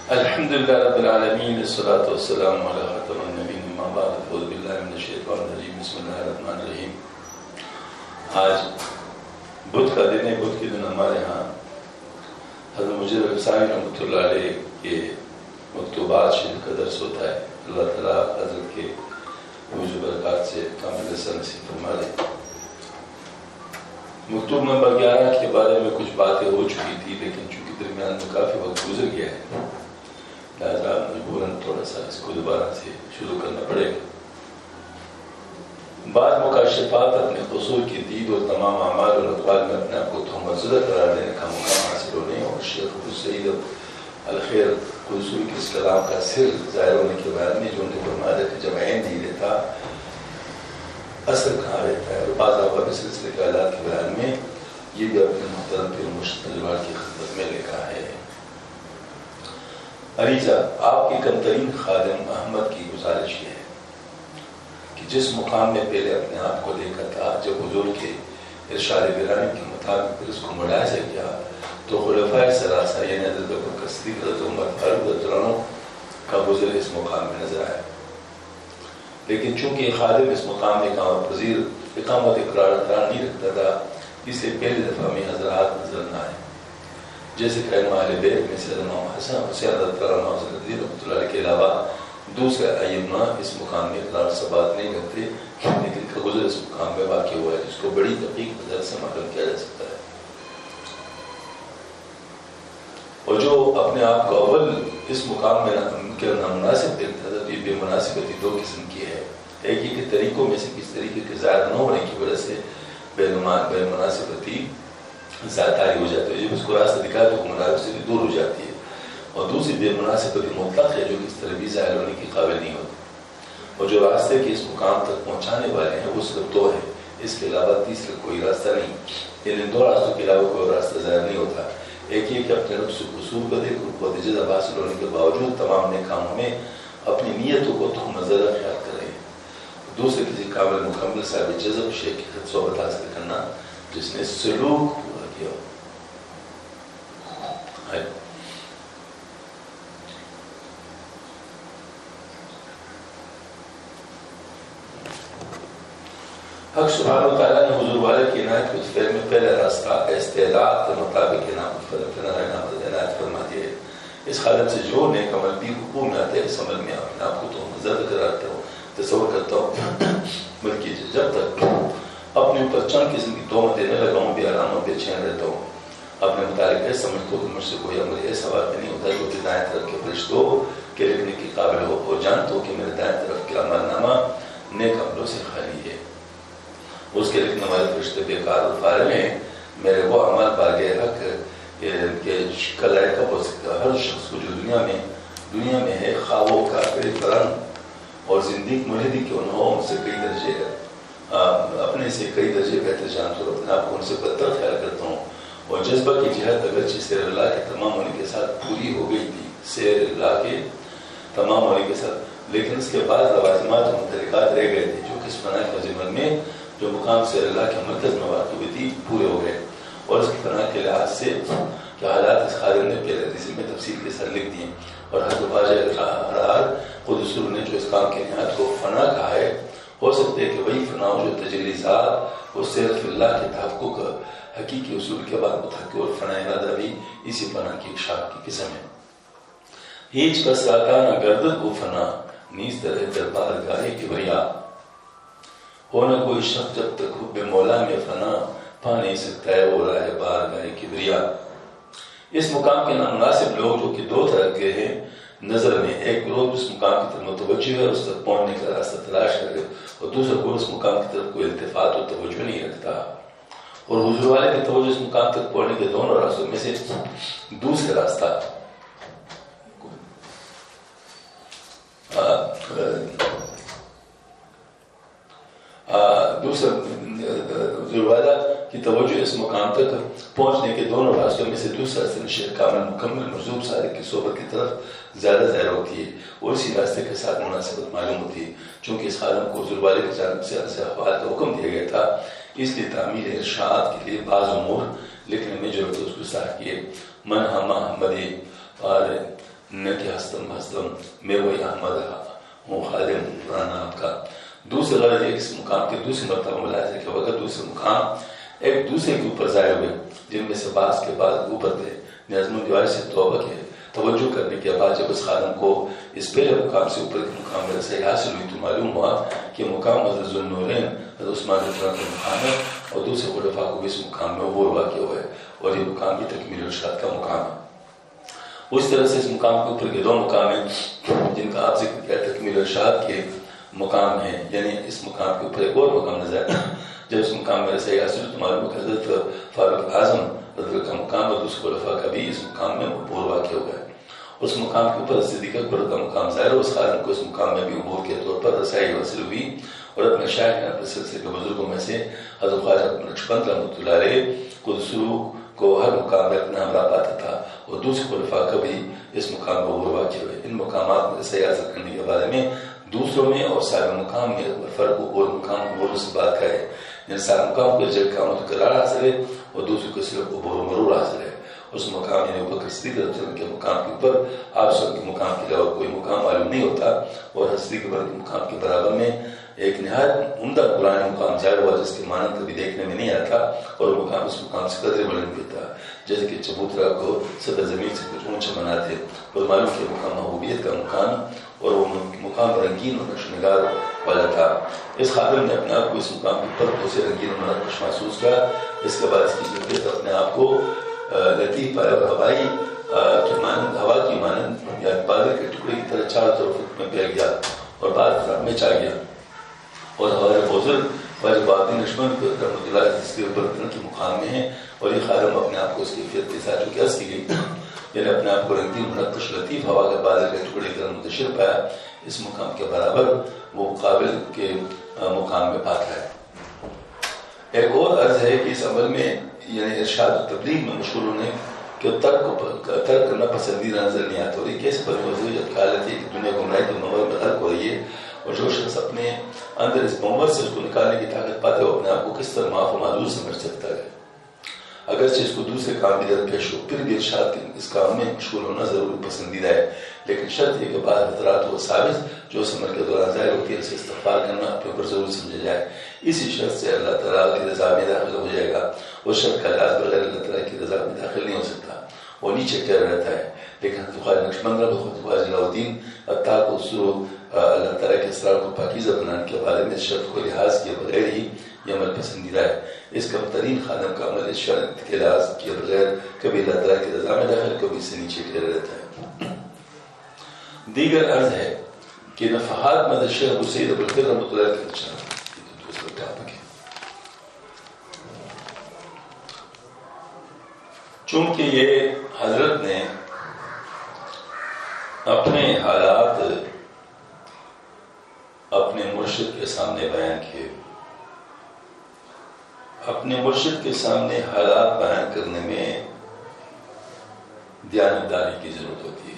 الحمد لله رب العالمين الصلاة والسلام على خاتم النبيين اما بعد اعوذ بالله من الشیطان الرجیم بسم اللہ الرحمن الرحیم. آج بدھ کا دن ہے. بدھ کے دن ہمارے ہاں حضرت مجید الفسانی رحمۃ اللہ علیہ کے مکتوبات شریف کا درس ہوتا ہے. اللہ تعالیٰ حضرت کے عروج و برکات سے کامل رسالت نصیب فرما دے. مکتوب نمبر 11 کے بارے میں کچھ باتیں ہو چکی تھی، لیکن چونکہ درمیان میں کافی وقت گزر گیا ہے لہذا مجبوراً تھوڑا سا اس کو دوبارہ سے شروع کرنا پڑے گا. بعض مکاشفات اپنے قصور کی دید اور تمام اعمال اور اقوال میں اپنے آپ کو تہمت زدہ قرار دینے کا مقام حاصل ہونے اور شیخ سعید الخیر قصور کے اس کلام کا سر ظاہر ہونے کے بعد میں جو ان نے فرمایا کہ جب عین نہیں لیتا اثر کہاں رہتا ہے. اور بعض اوقات اس سلسلے کے حالات کے بیان میں یہ بھی اپنے محترم پیر مرشد تجربات کی خدمت میں لکھا ہے. عریضہ آپ کے کمترین خادم احمد کی گزارش یہ ہے کہ جس مقام میں پہلے اپنے آپ کو دیکھا تھا، جب حضور کے ارشاد گرامی کے مطابق پھر اس کو ملاحظہ کیا تو خلفائے ثلاثہ یعنی حضرت ابوبکر صدیق، حضرت عمر فاروق رضی اللہ عنہ کا گزر اس مقام میں نظر آیا. لیکن چونکہ خادم اس مقام میں اقامت اقرار نہیں رکھتا تھا، اس لیے پہلی دفعہ میں حضرات نظر نہ آئے. جیسے کہ اہل بیت میں سے امام حسن حسین رضی اللہ عنہ رحمۃ اللہ علیہ کے علاوہ دوسرے ائمہ اس مقام میں اقرار ثبات نہیں کرتے، لیکن کا گزر اس مقام میں واقع ہوا ہے جس کو بڑی دقیق نظر سے معلوم کیا جا سکتا ہے. اور جو اپنے آپ کو اول اس مقام میں نامناسب دیکھتا تھا تو یہ بے مناسبتی دو قسم کی ہے. ایک یہ کہ طریقوں میں سے کس طریقے کے ظاہر نہ ہونے کی وجہ سے بے مناسبتی ذاتاری ہو جاتی ہے، جب اس کو راستہ دکھائے تو مناسب سے دور ہو جاتی ہے. اور دوسری بے مناسبتی مطلق ہے جو کس طرح بھی ظاہر ہونے کی قابل نہیں ہوتی. اور جو راستے کے اس مقام تک پہنچانے والے ہیں وہ صرف دو ہیں، اس کے علاوہ تیسرا کوئی راستہ نہیں. یعنی دو راستوں کے علاوہ کوئی راستہ ظاہر نہیں ہوتا. ایک یہ کہ اپنے نفس قصور کو دیکھ اور قوت جذب حاصل ہونے کے باوجود تمام نیک کاموں میں اپنی نیتوں کو تہمت زدہ خیال کرے. دوسرے کسی کامل مکمل صاحب جذب شیخ کی خود صحبت حاصل کرنا جس نے سلوک پورا کیا. حق سبحانہ و تعالیٰ نے حضور والے کی عنایت کو فعل میں پہلا راستہ استعداد کے مطابق عنایت فرما دیا ہے. اس حالت سے جو نیک عمل بھی حقوق میں آتے ہیں اس عمل میں اپنے آپ کو تو زیادہ کراتا ہوں تصور کرتا ہوں بلکہ جب تک اپنے اوپر چند قسم کی تہمتیں نہ لگاؤں بھی آرام اور بے چین رہتا ہوں. اپنے متعلق ایسا سمجھتا ہوں کہ مجھ سے کوئی عمل ایسا واقع نہیں ہوتا جو کہ دائیں طرف کے فرشتوں کے لکھنے کے قابل ہو، اور جانتا ہوں کہ میرے دائیں طرف کے عمل نامہ نیک عملوں سے خالی ہے. اس کے لکھنے والے فرشتے بیکار اور فارغ ہیں. میرے وہ عمل باغے حق کہ کلائے کا ہو سکتا ہے. ہر شخص کو جو دنیا میں ہے، خواہ وہ کافر فرنگ اور زندگی ملحدی کیوں نہ ہو، ان سے کئی درجے اپنے سے کئی درجے بہتر جانتا ہوں، اپنے آپ کو ان سے بدتر خیال کرتا ہوں. اور جذبہ کی جہت اگرچہ سیر اللہ کے تمام ہونے کے ساتھ پوری ہو گئی تھی، سیر اللہ کے تمام ہونے کے ساتھ، لیکن اس کے بعد لوازمات اور متعلقات رہ گئے تھے جو کہ اس فنا کے زمن میں جو مقام سیر اللہ کے مرکز میں واقع ہوئی تھی پورے ہو گئے. اور اس کی فنا کے لحاظ سے کہ حالات اس خادم نے پہلے حدیث میں تفصیل کے ساتھ لکھ دیے. اور حضرت خواجہ ارار خود اصول نے جو اس کام کی نہایت کو فنا کہا ہے، ہو سکتا ہے کہ وہی فنا جو تجلی ذات اور سیر اللہ کے تحقق حقیقی اصول کے بعد متحقق اور فنا ارادہ بھی اسی فنا کی ایک شاخ کی قسم ہے. ہیچ کا ساکا نہ گردت وہ فنا نیز درہ دربار گاہے کبریا. ہونا کوئی شخص جب تک حب مولا میں فنا پا نہیں سکتا ہے وہ راہ بار گاہے کبریا. اس مقام کے نامناسب لوگ جو کہ دو طرح کے ہیں نظر میں، ایک گروہ اس مقام کی طرف متوجہ ہے، اس تک پہنچنے کا راستہ تلاش کرے، اور دوسرا گروہ اس مقام کی طرف کوئی التفات اور توجہ نہیں رکھتا. اور حضور والے کی توجہ اس مقام تک پہنچنے کے دونوں راستوں میں سے دوسرا راستہ حضور والا کی توجہ اس مقام تک پہنچنے کے دونوں راستوں میں سے دوسرا راستہ شیخ کامل مکمل مرزوق صادق کی صحبت کی طرف زیادہ ظاہر ہوتی ہے اور اسی راستے کے ساتھ مناسبت معلوم ہوتی ہے. چونکہ اس خادم کو حضور والے کی جانب سے ایسے احوال کا حکم دیا گیا تھا، اس لیے تعمیل ارشاد کے لیے بعض امور لکھنے میں ضرورت اس کو صاحب کیے. من ہم احمدی اور نہ کہ ہستم ہستم میں وہی احمد ہوں خادم پرانا آپ کا. دوسرے غرض ایک اس مقام کے دوسرے مرتبہ ملاحظہ کہ وقت دوسرے مقام ایک دوسرے کے اوپر ظاہر ہوئے جن میں سے بعض کے بعد اوپر تھے نظم و دیوار سے توبہ کے توجہ کرنے کے بعد جب اس خادم کو اس پہلے مقام سے اوپر کے مقام میں رسائی حاصل ہوئی تو معلوم ہوا کہ مقام حضرت ذوالنورین حضرت عثمان رضی اللہ عنہ کا مقام ہے اور دوسرے خلفاء کو بھی اس مقام میں عبور واقع ہوا ہے اور یہ مقام کی تکمیل ارشاد کا مقام ہے. اس طرح سے اس مقام کے اوپر کے دو مقام ہیں جن کا آپ ذکر کیا تکمیل ارشاد کے مقام ہے. یعنی اس مقام کے اوپر ایک اور مقام نظر جب اس مقام میں رسائی حاصل تو معلوم کہ حضرت فاروق اعظم حضرت کا مقام اور دوسرے خلفاء کا بھی اس مقام میں عبور واقع ہوا ہے. اس مقام کے اوپر صدیق اکبر کا مقام ظاہر ہے. اس خادم کو اس مقام میں بھی عبور کے طور پر رسائی حاصل ہوئی اور اپنے شاہد اپنے سلسلے کے بزرگوں میں سے حضرت خواجہ نقشبند رحمۃ اللہ علیہ قدس روح کو ہر مقام میں اپنا ہمراہ پاتا تھا اور دوسرے خلفاء کا بھی اس مقام میں عبور واقع ہوئے. ان مقامات میں رسائی حاصل کرنے کے بارے میں دوسروں میں اور صاحب مقام میں فرق عبور مقام عبور اس بات کا ہے یعنی صاحب مقام کو جگہ کا متقرر حاصل ہے اور دوسروں کو صرف عبور و مرور حاصل ہے. اس مقام یعنی ابوبکر صدیق رضی اللہ عنہ کے مقام کے اوپر آپ سب کے مقام کے علاوہ کوئی مقام معلوم نہیں ہوتا اور صدیق اکبر کے مقام کے برابر میں ایک نہایت عمدہ قرآن مقام ظاہر ہوا جس کے معنی کبھی دیکھنے میں نہیں آتا اور وہ مقام اس مقام سے قدر بلند بھی تھا جیسے کہ چبوترا کو صدر زمین سے کچھ اونچا بناتے اور معلوم کہ مقام محبوبیت کا مقام اور وہ مقام رنگین اور نقش نگار والا تھا. اس خادم نے اپنے آپ کو اس مقام کے اوپر اسے رنگین اور نقش محسوس کیا. اس کے بعد اس کی ضرورت اپنے آپ کو لطیف پایا اور ہوائی کی مانند ہوا کی مانند یا بادل کے ٹکڑے کی طرح چاروں طرف میں پھیل گیا اور بعد میں چاہ گیا اور ہمارے بزرگ خواجہ بہادر نقشبند رحمۃ اللہ علیہ جس کے برتن کے مقام میں ہیں اور یہ خادم اپنے آپ کو اس کی فیت کے ساتھ جو کہ عرض کی گئی یعنی اپنے آپ کو رنگین منقش لطیف ہوا کے بادل کے ٹکڑے کی طرح منتشر پایا اس مقام کے برابر وہ قابل کے مقام میں پاتا ہے. ایک اور عرض ہے کہ اس عمل میں یعنی ارشاد و تبلیغ میں مشہور ہونے کہ ترک کرنا پسندیدہ نظر نہیں آتا اور یہ کیسے پرموزی جب خیال ہے کہ دنیا گمراہی تو نمبر میں غرق ہو رہی ہے اور جو شخص اپنے اندر اس بمبر سے اس کو نکالنے کی طاقت پاتے وہ اپنے آپ کو کس طرح معاف و معذور سمجھ سکتا ہے اگرچہ اس کو دوسرے کام بھی درپیش ہو پھر بھی ارشاد کے اس کام میں مشغول ہونا ضرور پسندیدہ ہے لیکن شرط یہ کہ بعض حضرات وہ ثابت جو اس عمل کے دوران ظاہر ہوتی ہے اسے استغفار کرنا اپنے اوپر ضرور سمجھا جائے. اسی شرط سے اللہ تعالیٰ کی رضا میں داخل ہو جائے گا. اس شرط کا لحاظ بغیر اللہ تعالیٰ کی رضا میں داخل نہیں ہو سکتا وہ نیچے ٹھہر رہتا ہے. لیکن خواجہ نقشبند خود خواجہ جلال الدین عطار کو اللہ تعالیٰ کے اسرار کو پاکیزہ بنانے کے بارے میں شرط کو لحاظ کیے بغیر ہی یہ عمل پسندیدہ ہے. اس کم ترین خادم کا عمل اس شرط کے لحاظ کیے بغیر کبھی اللہ تعالیٰ کی رضا میں داخل کبھی اس سے نیچے ٹھہر رہتا ہے. دیگر عرض ہے کہ نفحات مدد شیخ ابو سعید ابوالخیر رحمۃ اللہ علیہ دوسرا ٹاپک ہے. چونکہ یہ حضرت نے اپنے حالات اپنے مرشد کے سامنے بیان کیے اپنے مرشد کے سامنے حالات بیان کرنے میں دیانتداری کی ضرورت ہوتی ہے.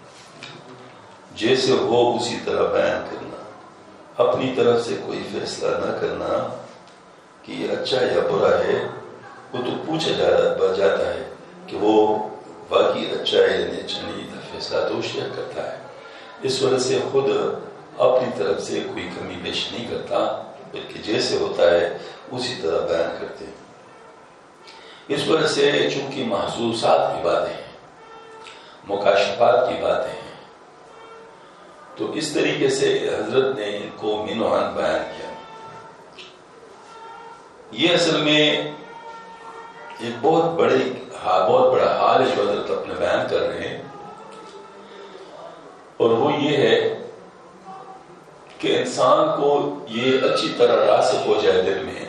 جیسے ہو اسی طرح بیان کرنا اپنی طرف سے کوئی فیصلہ نہ کرنا کہ یہ اچھا یا برا ہے وہ تو پوچھا جاتا ہے کہ وہ واقعی اچھا ہے یا اچھا نہیں فیصلہ تو شیخ کرتا ہے. اس وجہ سے خود اپنی طرف سے کوئی کمی بیش نہیں کرتا بلکہ جیسے ہوتا ہے اسی طرح بیان کرتے ہیں. اس وجہ سے چونکہ محسوسات کی باتیں ہیں مکاشفات کی باتیں ہیں تو اس طریقے سے حضرت نے ان کو مینوان بیان کیا. یہ اصل میں ایک بہت بڑا حال ہے جو حضرت اپنے بیان کر رہے ہیں اور وہ یہ ہے کہ انسان کو یہ اچھی طرح راسخ ہو جائے دل میں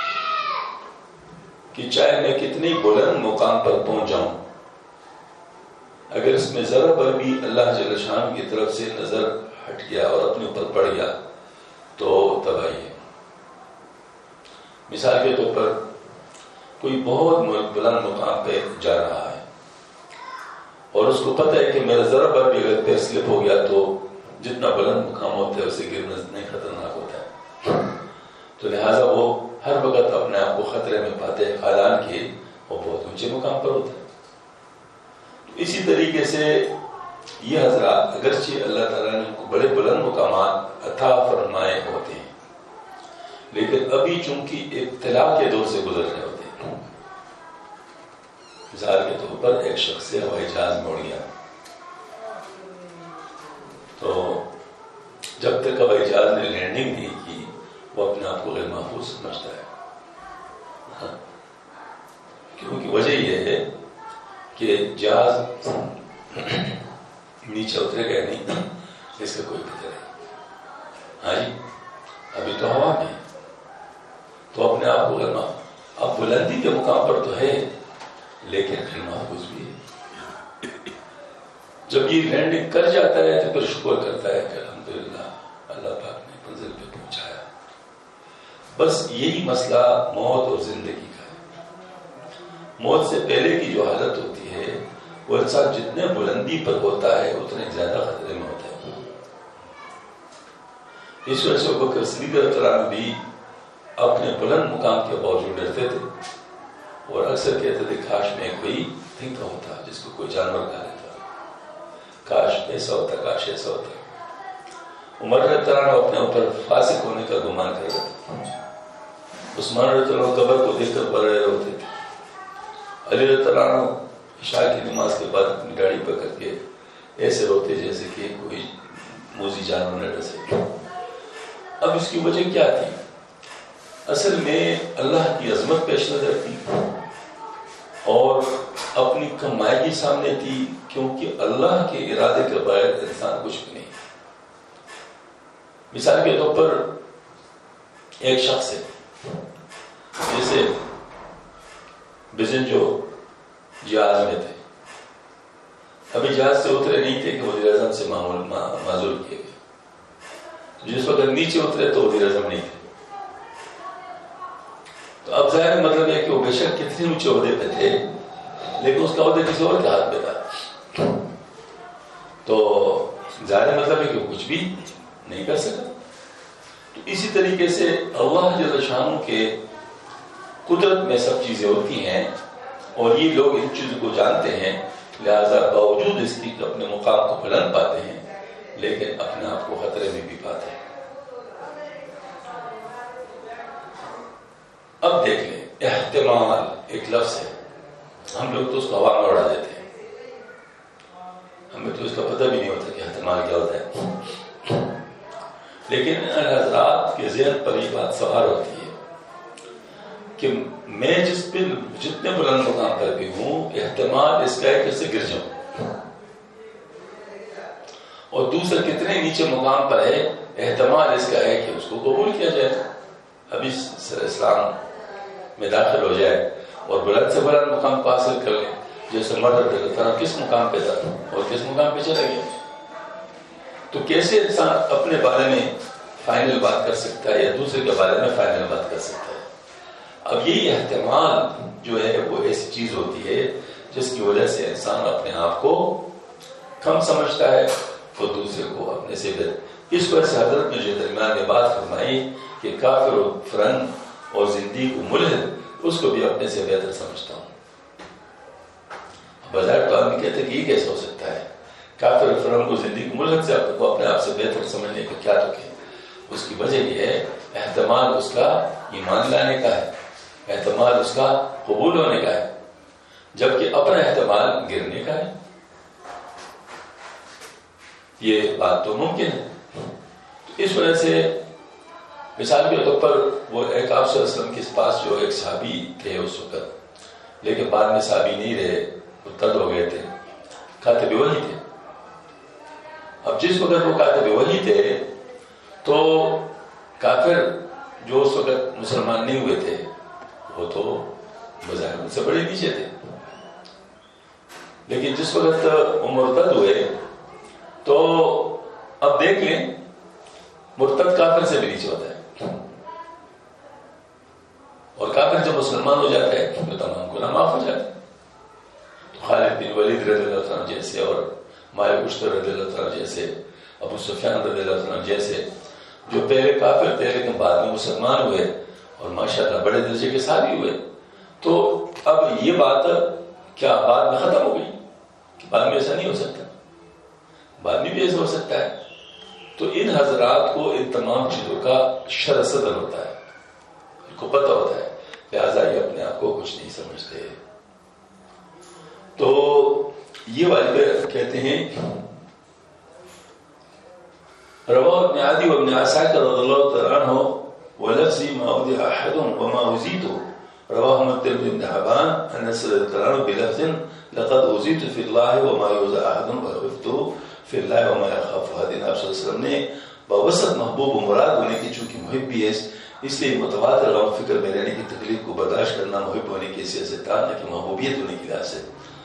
کہ چاہے میں کتنی بلند مقام پر پہنچ جاؤں اگر اس میں ذرا پر بھی اللہ جل شان کی طرف سے نظر ہٹ گیا اور اپنے اوپر پڑ گیا تو تباہی ہے. مثال کے طور پر کوئی بہت بلند مقام پہ جا رہا ہے اور اس کو پتہ ہے کہ میرا ذرا پر بھی اگر پیر سلپ ہو گیا تو جتنا بلند مقام ہوتا ہے اسے گرنا نہیں خطرناک ہوتا ہے تو لہٰذا وہ ہر وقت اپنے آپ کو خطرے میں پاتے ہیں حالانکہ وہ بہت اونچے مقام پر ہوتا ہے. اسی طریقے سے یہ حضرات اگرچہ اللہ تعالیٰ نے ان کو بڑے بلند مقامات عطا فرمائے ہوتے ہیں، لیکن ابھی چونکہ ابتلا کے دور سے گزر رہے ہوتے ہیں. مثال کے طور پر ایک شخص سے ہوائی جہاز میں اڑ گیا، تو جب تک ہوائی جہاز نے لینڈنگ نہیں کی وہ اپنے آپ کو غیر محفوظ سمجھتا ہے. کیونکہ وجہ یہ ہے کہ جہاز نیچے اترے گا نہیں، اس کا کوئی پتہ نہیں. ہاں جی، ابھی تو ہوا میں تو اپنے آپ کو غیر محفوظ، اب بلندی کے مقام پر تو ہے لیکن غیر محفوظ بھی ہے. جب یہ لینڈنگ کر جاتا ہے تو پھر شکر کرتا ہے کہ الحمدللہ اللہ پاک نے منزل پہ پہنچایا. بس یہی مسئلہ موت اور زندگی کا ہے. موت سے پہلے کی جو حالت ہوتی ہے وہ انسان جتنے بلندی پر ہوتا ہے اتنے زیادہ خطرے میں ہوتا ہے. اس وجہ سے ابوبکر صدیق رضی اللہ عنہ بھی اپنے بلند مقام کے باوجود ڈرتے تھے اور اکثر کہتے تھے کاش میں کوئی تھنکا ہوتا جس کو کوئی جانور کھا لیتا، کاش ایسا ہوتا، کاش ایسا ہوتا. عمر رضی اللہ عنہ اپنے اوپر فاسق ہونے کا گمان کر رہے تھے. عثمان رضی اللہ عنہ قبر کو دیکھ کر بڑھ رہے ہوتے تھے. علی رضی اللہ عنہ عشاء کی نماز کے بعد اپنی گاڑی پکڑ کے ایسے روتے جیسے کہ کوئی موذی جانور نہ ڈسے. اب اس کی وجہ کیا تھی؟ اصل میں اللہ کی عظمت پیش نظر تھی اور اپنی کمائی سامنے تھی، کیونکہ اللہ کے ارادے کے بغیر انسان کچھ بھی نہیں. مثال کے طور پر ایک شخص ہے، جیسے بزن جو جہاز میں تھے، ابھی جہاز سے اترے نہیں تھے کہ وزیر اعظم سے معزول کیے گئے. جس وقت نیچے اترے تو وزیر اعظم نہیں تھے. تو اب ظاہر مطلب ہے کہ وہ بے شک کتنے اونچے عہدے پہ تھے لیکن اس کا عہدہ کسی اور کے ہاتھ میں تھا، تو ظاہر مطلب ہے کہ وہ کچھ بھی نہیں کر سکا. تو اسی طریقے سے اللہ جل شانہ کے قدرت میں سب چیزیں ہوتی ہیں اور یہ لوگ ان چیزوں کو جانتے ہیں، لہذا باوجود اس کی اپنے مقام کو بلند پاتے ہیں لیکن اپنے آپ کو خطرے میں بھی پاتے ہیں. اب دیکھ لیں، احتمال ایک لفظ ہے، ہم لوگ تو اس کو ہوا میں اڑا دیتے ہیں، ہمیں تو اس کا پتہ بھی نہیں ہوتا کہ احتمال کیا ہوتا ہے. لیکن حضرات کے ذہن پر یہ بات سوار ہوتی ہے کہ میں جتنے بلند مقام پر بھی ہوں، احتمال اس کا ہے کہ اس سے گر جاؤں، اور دوسرا کتنے نیچے مقام پر ہے، احتمال اس کا ہے کہ اس کو قبول کیا جائے. ابھی اسلام میں داخل ہو جائے اور بلند سے بلند مقام کو حاصل کر لیں، جیسے مرد کس مقام پہ تھا اور کس مقام پہ چلا گیا. تو کیسے انسان اپنے بارے میں فائنل بات کر سکتا ہے یا دوسرے کے بارے میں فائنل بات کر سکتا ہے؟ اب یہی احتمال جو ہے وہ ایسی چیز ہوتی ہے جس کی وجہ سے انسان اپنے آپ کو کم سمجھتا ہے اور دوسرے کو اپنے سے بہتر. اس وجہ سے حضرت نے جو درمیان میں بات فرمائی کہ کافر و فرن اور زندگی کو ملحد، اس کو بھی اپنے سے بہتر سمجھتا ہوں. بظاہر تو آدمی کہتے ہیں کہ یہ کیسے ہو سکتا ہے، کافر و فرن کو زندگی کو ملحد سے اپنے آپ سے بہتر سمجھنے کا کیا تو کہ اس کی وجہ یہ ہے احتمال اس کا ایمان لانے کا ہے، احتمال اس کا قبول ہونے کا ہے، جبکہ اپنا احتمال گرنے کا ہے. یہ بات تو ممکن ہے. اس وجہ سے مثال کے طور پر وہ ایک آپ صلی اللہ علیہ وسلم کے پاس جو ایک صحابی تھے اس وقت، لیکن بعد میں صحابی نہیں رہے، مرتد ہو گئے تھے، کاتب وحی تھے. اب جس وقت وہ کاتب وحی تھے تو کافر جو اس وقت مسلمان نہیں ہوئے تھے وہ تو بظاہر ان سے بڑے نیچے تھے، لیکن جس وقت وہ مرتد ہوئے تو اب دیکھ لیں مرتد کافر سے بھی نیچے ہوتا ہے، اور کافر جب مسلمان ہو جاتا ہے تو تمام گناہ معاف ہو جاتے ہیں. تو خالد بن ولید رضی اللہ عنہ جیسے اور مالک اشتر رضی اللہ عنہ جیسے، ابو سفیان رضی اللہ عنہ جیسے، جو پہلے کافر تھے لیکن بعد میں مسلمان ہوئے اور ماشاءاللہ بڑے درجے کے صحابی ہوئے. تو اب یہ بات کیا بعد میں ختم ہو گئی؟ بعد میں ایسا نہیں ہو سکتا. بھی ایسا ہو سکتا ہے. تو ان حضرات کو ان تمام چیزوں کا شرح صدر ہوتا ہے, ان کو پتہ ہوتا ہے, لہٰذا یہ اپنے آپ کو کچھ نہیں سمجھتے. تو یہ والے کہتے ہیں رواه ابن عدي وابن عساكر رضي الله تعالى عنه ولفظي ما أودع أحد وما أوزيته. رواه الترمذي بن حبان أن سيدنا عنه بلفظ لقد أوزيت في الله وما يوزع أحد وخفته في الله وما يخاف. حدیث آپ صلی اللہ علیہ وسلم نے بوسط محبوب و مراد ہونے کی چونکہ محب بھی ہے, اس لیے متواتر غم فکر میں رہنے کی تکلیف کو برداشت کرنا محب ہونے کی حیثیت سے تھا, نہ کہ محبوبیت ہونے کی لحاظ سے.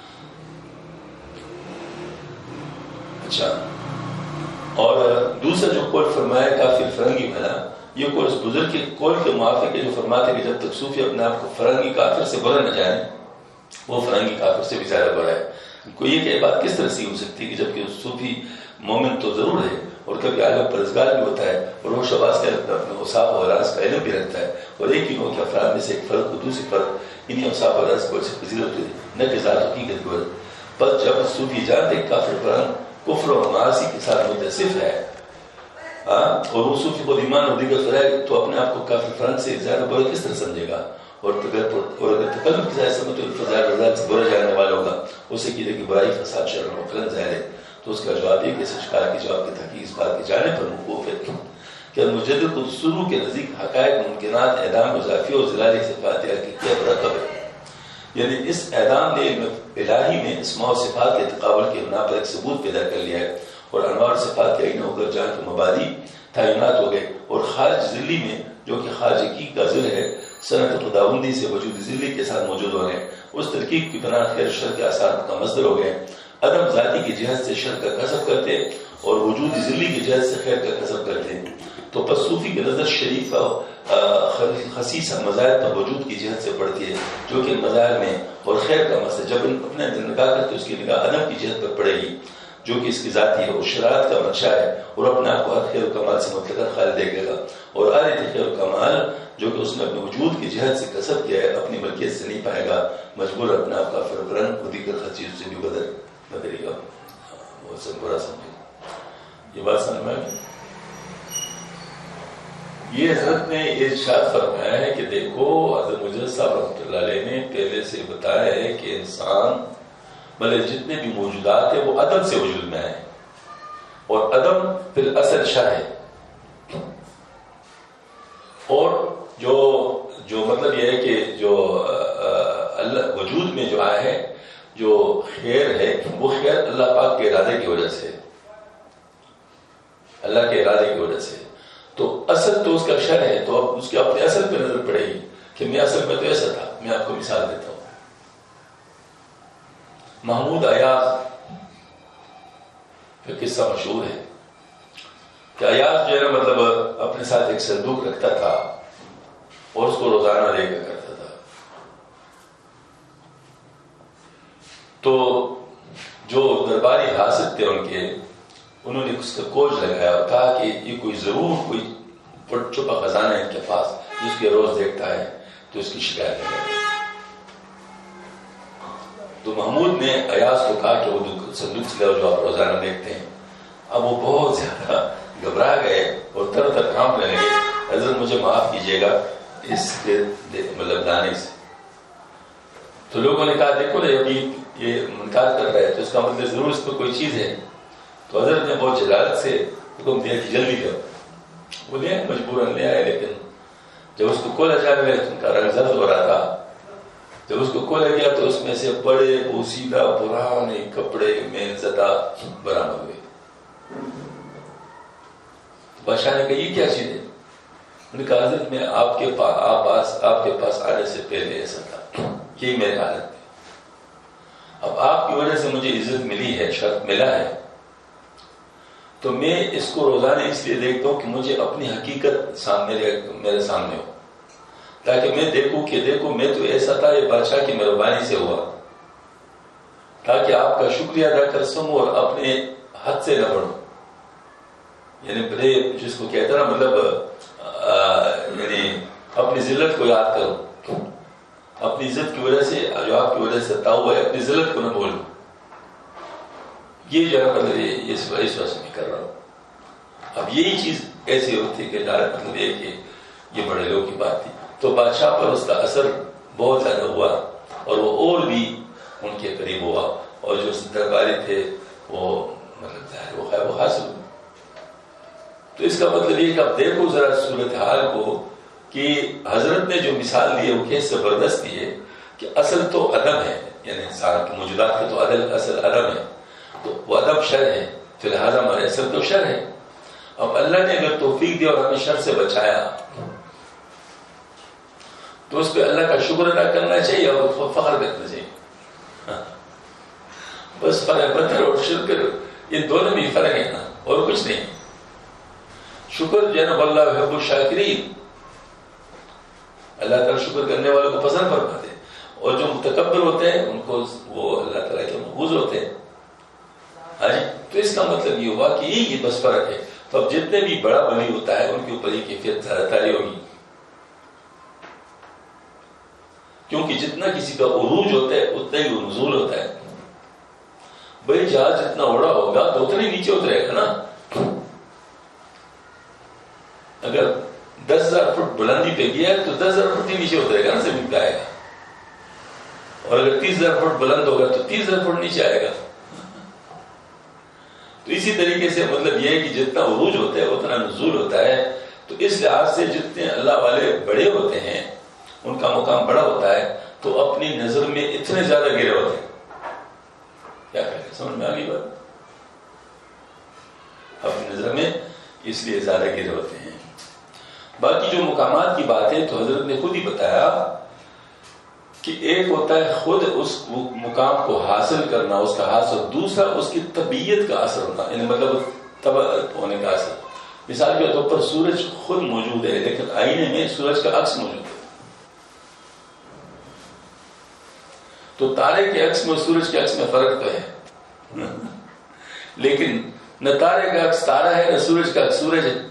اچھا, اور دوسرا جو قول فرمایا کافر فرنگی بنا, یہ قول اس بزرگ کے قول کے موافق ہے جو فرماتے کہ جب تک صوفی اپنے آپ کو فرنگی کافر سے برا نہ جانے, وہ فرنگی کافر سے بھی زیادہ برا ہے. کو یہ کہ بات کس طرح سے ہو سکتی ہے کہ جبکہ صوفی مومن تو ضرور ہے اور کبھی عالم پرہیزگار بھی ہوتا ہے اور وہ شباز کا اپنے اوصاف اور راز کا علم بھی رکھتا ہے, اور ایک ہی نوع کے افراد میں سے ایک فرق کو دوسری فرق انہیں اوصاف اور راز کو سے فضیلت ہوئی نہ کہ ذات حقیقت کو. بس جب صوفی جانتے کافر فرنگ کفر و معاصی کے ساتھ متصف ہے, اور وہ صوفی خود ایمان اور دیگر فرائض, تو اپنے آپ کو کافر فرنگ سے زیادہ برا کس طرح سمجھے گا؟ اور اگر تکلف کی ظاہر سمجھ تو فضائل رضا سے برا جانے والا ہوگا, اسے کہتے کہ برائی فساد شر و فلن ظاہر ہے. تو اس کا جواب یہ کہ شکار کے جواب کی تحقیق اس بات کی جانے پر موقوف ہے کہ مجدد کو شروع کے نزدیک حقائق ممکنات اعدام اضافی اور ظلال صفات حقیقیت مرتب ہے. یعنی اس اعدام نے علم الہی میں اسماء و صفات کے تقابل کے بنا پر ایک ثبوت پیدا کر لیا ہے, اور انوار صفات کے آئینہ ہو کر جہاں کے مبادی تعینات ہو گئے, اور خارج ذلی میں جو کہ خارجگی کا ذل ہے صنعت خداوندی سے وجود ذلی کے ساتھ موجود ہو گئے. اس ترکیب کی بنا خیر شر کے آثار کا مصدر ہو گئے. عدم ذاتی کی جہت سے شر کا کسب کرتے اور وجود ذلی کی جہت سے خیر کا کسب کرتے. تو پس صوفی کی نظر شریف خصیصہ مظاہر پر وجود کی جہت سے پڑتی ہے, جو کہ مظاہر میں اور خیر کا مسئلہ جب اپنے نگاہ کرتے اس کی نگاہ عدم کی جہت پر پڑے گی جو کہ اس کی ذاتی ہے اور شرارت کا منشا ہے, اور اپنے آپ کو ہر خیر و کمال سے مطلقاً خالد دیکھے گا. اور ہر خیر و کمال جو کہ اس نے اپنے وجود کی جہت سے کسب کیا ہے اپنی ملکیت سے نہیں پائے گا, مجبور اپنے آپ کا فرقرن کو دیگر ہر چیز سے بھی بدلے گا. بہت سے برا سمجھے یہ بات سمجھ میں. یہ حضرت نے ارشاد فرمایا ہے کہ دیکھو حضرت مجدد صاحب رحمۃ اللہ علیہ نے پہلے سے بتایا ہے کہ انسان بلے جتنے بھی موجودات ہیں وہ عدم سے وجود میں آئے, اور عدم پھر اصل شر ہے. اور جو مطلب یہ ہے کہ جو اللہ وجود میں جو آیا ہے جو خیر ہے وہ خیر اللہ پاک کے ارادے کی وجہ سے, اللہ کے ارادے کی وجہ سے. تو اصل تو اس کا شر ہے, تو اب اس کے اپنے اصل پہ نظر پڑے گی کہ میں اصل میں تو ایسا تھا. میں آپ کو مثال دیتا ہوں. محمود ایاز کا قصہ مشہور ہے کہ ایاز جو ہے مطلب اپنے ساتھ ایک صندوق رکھتا تھا اور اس کو روزانہ لے کر کرتا تھا. تو جو درباری حاسد تھے ان کے, انہوں نے اس کا کوج لگایا اور کہا کہ یہ کوئی ضرور کوئی چھپا خزانہ ہے ان کے پاس جس کے روز دیکھتا ہے تو اس کی شکایت کرے. تو محمود نے ایاز کو کہا کہ وہ صندوق سے لے جو آپ روزانہ دیکھتے ہیں. اب وہ بہت زیادہ گھبرا گئے اور تر تر کانپنے لگے, حضرت مجھے معاف کیجیے گا اس کے مطلب لانے سے. تو لوگوں نے کہا دیکھو ابھی یہ منکار کر رہا ہے تو اس کا مطلب ضرور اس پہ کوئی چیز ہے. تو حضرت نے بہت جلالت سے حکم دیا کہ جلدی کرو. وہ لے مجبوراً لے آئے, لیکن جب اس کو کھولا جانے لگا ان کا رنگ زرد ہو رہا تھا. جب اس کو کھولا گیا تو اس میں سے بڑے پوسیدہ پرانے کپڑے میل زدہ برآمد ہوئے. بادشاہ نے کہا یہ کیا چیز ہے؟ انہوں نے کہا حضرت میں آپ کے پاس آنے سے پہلے ایسا تھا, یہی میری حالت تھی. اب آپ کی وجہ سے مجھے عزت ملی ہے, شرف ملا ہے, تو میں اس کو روزانہ اس لیے دیکھتا ہوں کہ مجھے اپنی حقیقت میرے سامنے ہو, تاکہ میں دیکھوں کہ دیکھو میں تو ایسا تھا, یہ بادشاہ کی مہربانی سے ہوا, تاکہ آپ کا شکریہ ادا کر سکوں اور اپنے حد سے نہ بڑھوں. یعنی بڑے جس کو کہتا نا مطلب یعنی اپنی ذلت کو یاد کرو, اپنی عزت کی وجہ سے جو آپ کی وجہ سے تا ہوا ہے اپنی ذلت کو نہ بھولو. یہ جو ہے مطلب یہ اس وجہ سے میں کر رہا ہوں. اب یہی چیز ایسی ہوتی ہے کہ ڈائریکٹ مطلب یہ کہ یہ بڑے لوگوں کی بات تھی. تو بادشاہ پر اس کا اثر بہت زیادہ ہوا اور وہ اور بھی ان کے قریب ہوا اور جو درباری تھے وہ مطلب وہ خیر وہ حاصل ہوئے. تو اس کا مطلب یہ کہ اب دیکھو ذرا صورتحال کو کہ حضرت نے جو مثال دی ہے وہ کیسے زبردست دی ہے کہ اصل تو ادب ہے, یعنی انسان کے موجودات کا تو اصل ادب ہے, تو وہ ادب شر ہے, تو لہٰذا ہمارے اصل تو شر ہے. اب اللہ نے اگر توفیق دی اور ہمیں شر سے بچایا تو اس پہ اللہ کا شکر ادا کرنا چاہیے اور فخر کرنا چاہیے. بس فرق پتھر اور شکر یہ دونوں میں فرق ہے نا, اور کچھ نہیں. شکر جناب اللہ حب الشاکرین, اللہ تعالیٰ شکر کرنے والوں کو پسند فرماتے ہیں, اور جو متکبر ہوتے ہیں ان کو وہ اللہ تعالیٰ کے محفوظ ہوتے ہیں. ہاں جی, تو اس کا مطلب یہ ہوا کہ یہ بس فرق ہے. تو اب جتنے بھی بڑا ولی ہوتا ہے ان کے اوپر یہ کیفیت زیادہ تاری ہوگی, کیونکہ جتنا کسی کا عروج ہوتا ہے اتنا ہی وہ نزول ہوتا ہے. بھائی جہاز جتنا اڑا ہوگا تو اتنا ہی نیچے اترے گا نا. اگر 10,000 فٹ بلندی پہ گیا تو 10,000 فٹ ہی نیچے اترے گا نا, زمین پہ آئے گا. اور اگر 30,000 فٹ بلند ہوگا تو 30,000 فٹ نیچے آئے گا. تو اسی طریقے سے مطلب یہ ہے کہ جتنا عروج ہوتا ہے اتنا نزول ہوتا ہے. تو اس لحاظ سے جتنے اللہ والے بڑے ہوتے ہیں ان کا مقام بڑا ہوتا ہے تو اپنی نظر میں اتنے زیادہ گرے ہوتے ہیں. کیا کہتے ہیں, سمجھ میں آ گئی بات؟ اپنی نظر میں اس لیے زیادہ گرے ہوتے ہیں. باقی جو مقامات کی بات ہے تو حضرت نے خود ہی بتایا کہ ایک ہوتا ہے خود اس مقام کو حاصل کرنا, اس کا حاصل, دوسرا اس کی طبیعت کا اثر ہونا, یعنی مطلب طبع ہونے کا اثر. مثال کے طور پر سورج خود موجود ہے لیکن آئینے میں سورج کا عکس موجود ہے. تو تارے کے عکس میں اور سورج کے عکس میں فرق تو ہے, لیکن نہ تارے کا عکس تارا ہے نہ سورج کا عکس سورج ہے.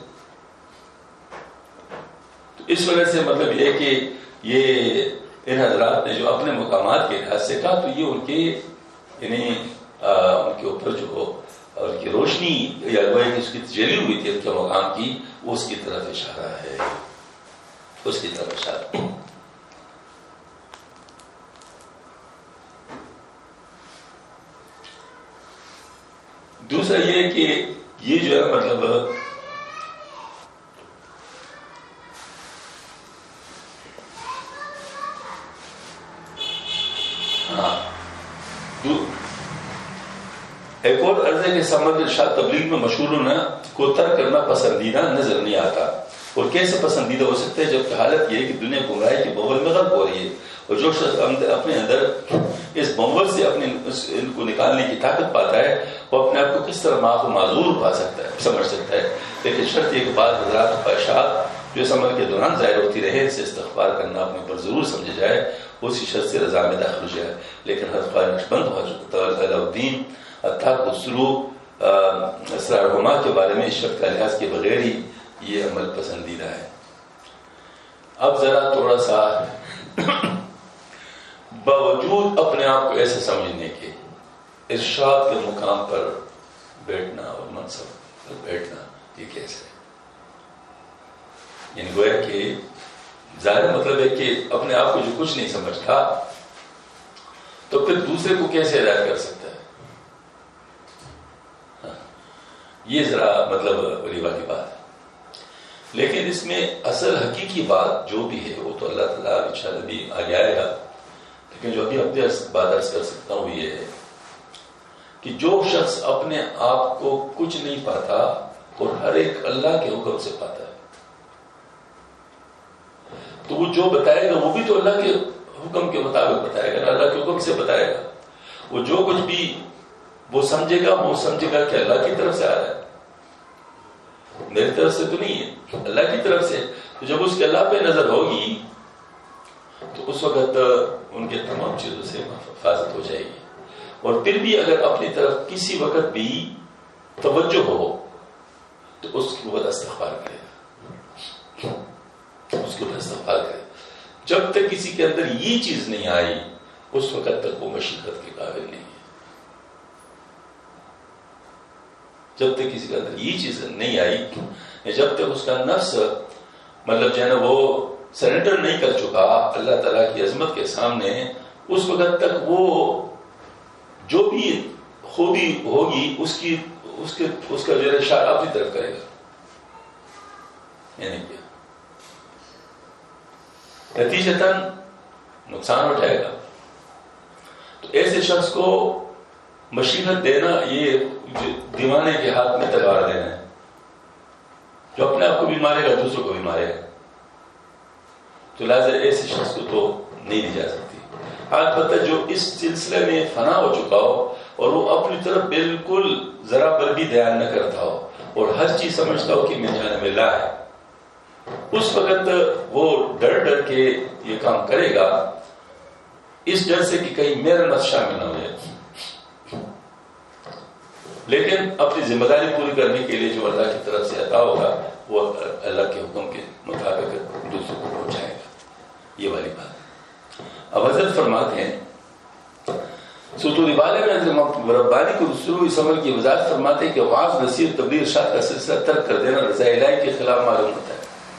تو اس وجہ سے مطلب یہ کہ یہ ان حضرات نے جو اپنے مقامات کے لحاظ سے کہا تو یہ ان کے یعنی ان کے اوپر جو ان کی روشنی یا اس کی تجلی ہوئی تھی ان کے مقام کی, وہ اس کی طرف اشارہ ہے, اس کی طرف اشارہ. دوسرا یہ کہ یہ جو ہے مطلب ایک اور عرض ہے کہ سمد ارشاد تبلیغ میں مشہور ہونا کو ترک کرنا پسندیدہ نظر نہیں آتا. اور کیسے پسندیدہ ہو سکتا ہے جبکہ حالت یہ ہے کہ دنیا گمراہی کے بغل میں غرق ہو رہی ہے, اور جو شخص اپنے اندر اس بمول سے اپنے ان کو نکالنے کی طاقت پاتا ہے وہ اپنے آپ کو کس طرح معاف و معذور پا سکتا ہے, سمجھ سکتا ہے. لیکن شرط یہ کہ بعض حضرات و خواہشات جو اس عمل کے دوران ظاہر ہوتی رہے سے استغفار کرنا اپنے پر ضرور سمجھا جائے, اسی شرط سے رضا میں داخل ہو جائے. لیکن حضرت خواجہ نقشبند حضرت علاء الدین السلوک اسرارہما کے بارے میں اس شرط کا لحاظ کے بغیر ہی یہ عمل پسندیدہ ہے. اب ذرا تھوڑا سا باوجود اپنے آپ کو ایسے سمجھنے کے ارشاد کے مقام پر بیٹھنا اور منصب پر بیٹھنا یہ کیسے, یعنی گویا کہ ظاہر مطلب ہے کہ اپنے آپ کو جو کچھ نہیں سمجھتا تو پھر دوسرے کو کیسے ہدایت کر سکتا ہے. یہ ذرا مطلب بڑی والی بات ہے. لیکن اس میں اصل حقیقی بات جو بھی ہے وہ تو اللہ تعالیٰ انشاءاللہ بھی آگے آئے گا. لیکن جو ابھی اپنے بات عرض کر سکتا ہوں یہ ہے کہ جو شخص اپنے آپ کو کچھ نہیں پاتا اور ہر ایک اللہ کے حکم سے پاتا ہے تو وہ جو بتائے گا وہ بھی تو اللہ کے حکم کے مطابق بتائے گا, اللہ کے حکم سے بتائے گا. وہ جو کچھ بھی وہ سمجھے گا کہ اللہ کی طرف سے آ رہا ہے, میری طرف سے تو نہیں ہے, اللہ کی طرف سے. تو جب اس کے اللہ پہ نظر ہوگی تو اس وقت ان کے تمام چیزوں سے حفاظت ہو جائے گی. اور پھر بھی اگر اپنی طرف کسی وقت بھی توجہ ہو تو اس کے بعد استغفار کرے گا, اس کے بعد استغفار کرے. جب تک کسی کے اندر یہ چیز نہیں آئی اس وقت تک وہ مشقت کے قابل نہیں ہے. جب تک کسی کے اندر یہ چیز نہیں آئی، جب تک اس کا نفس مطلب جو ہے نا وہ سرنڈر نہیں کر چکا اللہ تعالیٰ کی عظمت کے سامنے، اس وقت تک وہ جو بھی خوبی ہوگی اس کا جو ہے اشارہ اپنی طرف کرے گا، یعنی کیا نتیجتاً نقصان اٹھائے گا۔ تو ایسے شخص کو مشیت دینا یہ دیوانے کے ہاتھ میں تلوار دینا ہے، جو اپنے آپ کو بھی مارے گا دوسروں کو بھی مارے گا۔ تو لہٰذا ایسے شخص کو تو نہیں دی جا سکتی۔ البتہ جو اس سلسلے میں فنا ہو چکا ہو اور وہ اپنی طرف بالکل ذرا پر بھی دھیان نہ کرتا ہو اور ہر چیز سمجھتا ہو کہ میں جانے میں لا ہے، اس وقت وہ ڈر کے یہ کام کرے گا، اس ڈر سے کہ کہیں میرا نفس شامل نہ ہو جائے، لیکن اپنی ذمہ داری پوری کرنے کے لیے جو اللہ کی طرف سے عطا ہوگا وہ اللہ کے حکم کے مطابق دوسروں کو پہنچائے گا۔ یہ والی بات۔ اب حضرت فرماتے ہیں سطور والے میں حضرت ربانی کو رسول اس عمل کی وضاحت فرماتے ہیں کہ وعظ، نصیحت، تبلیغ، ارشاد کا سلسلہ ترک کر دینا رضا الہی کے خلاف معلوم ہوتا ہے،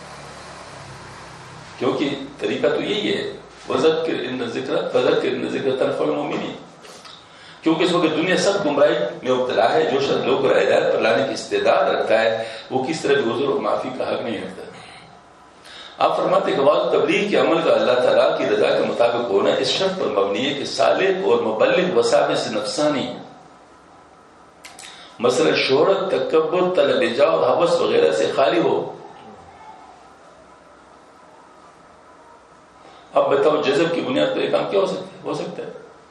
کیونکہ طریقہ تو یہی ہے وذکر ان ذکر تنفع المؤمنین، کیونکہ اس وقت دنیا سب گمراہی میں مبتلا ہے۔ جو شخص لوگ کو ہدایت پر لانے کی استعداد رکھتا ہے وہ کس طرح بھی عذر اور معافی کا حق نہیں رکھتا۔ آپ فرماتے کہ وعظ تبلیغ کے عمل کا اللہ تعالیٰ کی رضا کے مطابق ہونا اس شرط پر مبنی ہے کہ صالح اور مبلغ وساوس سے نفسانی مثلا شہرت، تکبر، طلب جاہ اور ہوس وغیرہ سے خالی ہو۔ اب بتاؤ جذب کی بنیاد پر یہ کام کیا ہو سکتا ہے؟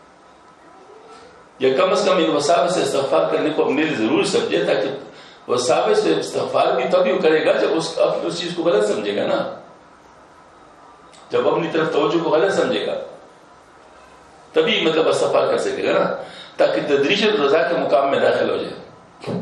یا کم از کم ان وساوس سے استغفار کرنے کو اپنے لیے ضروری سمجھے، تاکہ وساوس سے استغفار بھی تبھی کرے گا جب اس چیز کو غلط سمجھے گا نا، جب اپنی طرف توجہ کو غلط سمجھے گا تبھی مطلب استغفار کر سکے گا نا، تاکہ تدریج رضا کے مقام میں داخل ہو جائے۔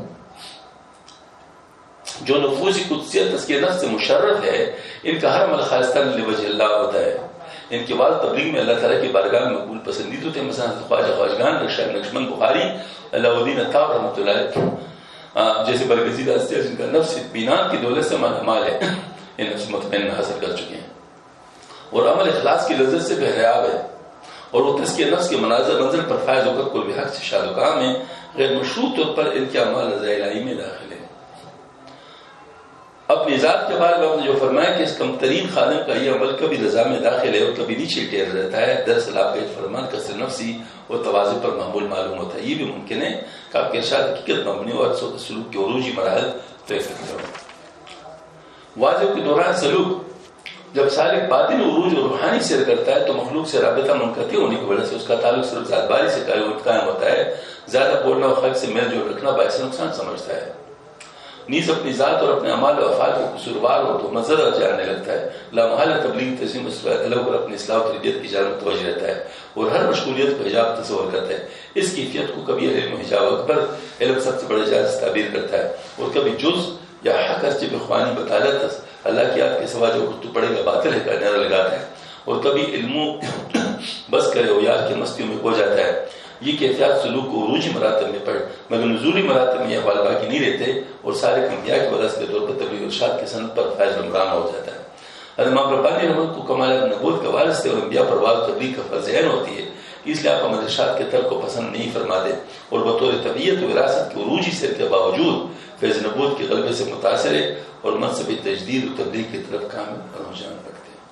جو نفوذ قدسیت تزکیہ نفس سے مشرف ہے ان کا ہر عمل خالصتاً لوجہ اللہ ہوتا ہے۔ ان کے بعد تبلیغ میں اللہ تعالیٰ کی بارگاہ میں مقبول پسندیدہ تھے، مثلا خواجہ خواجگان، نقشبند بخاری، علاؤدین عطار رحمۃ اللہ علیہ جیسے برگزیدہ ہستیاں جن کا نفس اطمینان کی دولت سے مال ہے، یہ نفس مطمئن حاصل کر چکے ہیں اور عمل اخلاص کی لذت سے بحریاب ہے، اور وہ تزکیہ نفس کے منزل پر فائز ہو کر قرب حق سے شادکام ہیں۔ غیر مشروط طور پر ان کے اعمال رضا الہی میں داخل ہے۔ اپنی ذات کے بارے میں آپ نے جو فرمایا کہ اس کم ترین خادم کا یہ عمل کبھی رضا میں داخل ہے اور کبھی نیچے ٹیر رہتا ہے، دراصل آپ کا یہ فرمان کثر نفسی اور تواضع پر معمول معلوم ہوتا ہے۔ یہ بھی ممکن ہے کہ آپ کے ارشاد حقیقت مبنی اور سلوک کے عروجی مراحل طے کرتے ہو۔ واضح کے دوران سلوک جب سالک باطن عروج اور روحانی سیر کرتا ہے تو مخلوق سے رابطہ منقطع ہونے کی وجہ سے اس کا تعلق صرف ذات باری سے قائم ہوتا ہے۔ زیادہ بولنا اور خلق سے میل جوڑ رکھنا باعث نقصان سمجھتا ہے۔ نیز اپنی ذات اور اپنے اعمال و افعال کے قصوروار ہو تو مضر جاننے لگتا ہے۔ لامحالہ تبلیغ تسلیم الگ اور اپنی اصلاح و تربیت کی جانب متوجہ رہتا ہے اور ہر مشغولیت کو حجاب تصور کرتا ہے۔ اس کیفیت کو کبھی علم و حجاب اکبر، علم سب سے بڑے جائز تعبیر کرتا ہے، اور کبھی جز یا حق جب اخوانی بطالت اللہ کی یاد کے سوا جو تو پڑے گا باطل ہے کا نعرہ لگاتا ہے، اور کبھی علم بس کرے ہو یاد کی مستیوں میں کھو جاتا ہے۔ یہ کیفیات سلوک کو عروجی مراتب میں پڑھ مگر نزولی مراتب میں یہ احوال باقی نہیں رہتے اور سارے انبیاء کی وجہ کے طور پر تبلیغ ارشاد کے سند پر فیض رمضان ہو جاتا ہے۔ حضرت امام ربانی رحمۃ کو کمال نبوت کا وارث تھے اور انبیاء پر واضح تبلیغ کا فرض عین ہوتی ہے، اس لیے آپ عمل ارشاد کے ترک کو پسند نہیں فرماتے اور بطور طبیعت و وراثت کے عروجی سیر کے باوجود فیض نبوت کے غلبے سے متاثر ہے اور منصب تجدید و تبلیغ کی طرف کامل رجحان رکھتے ہیں۔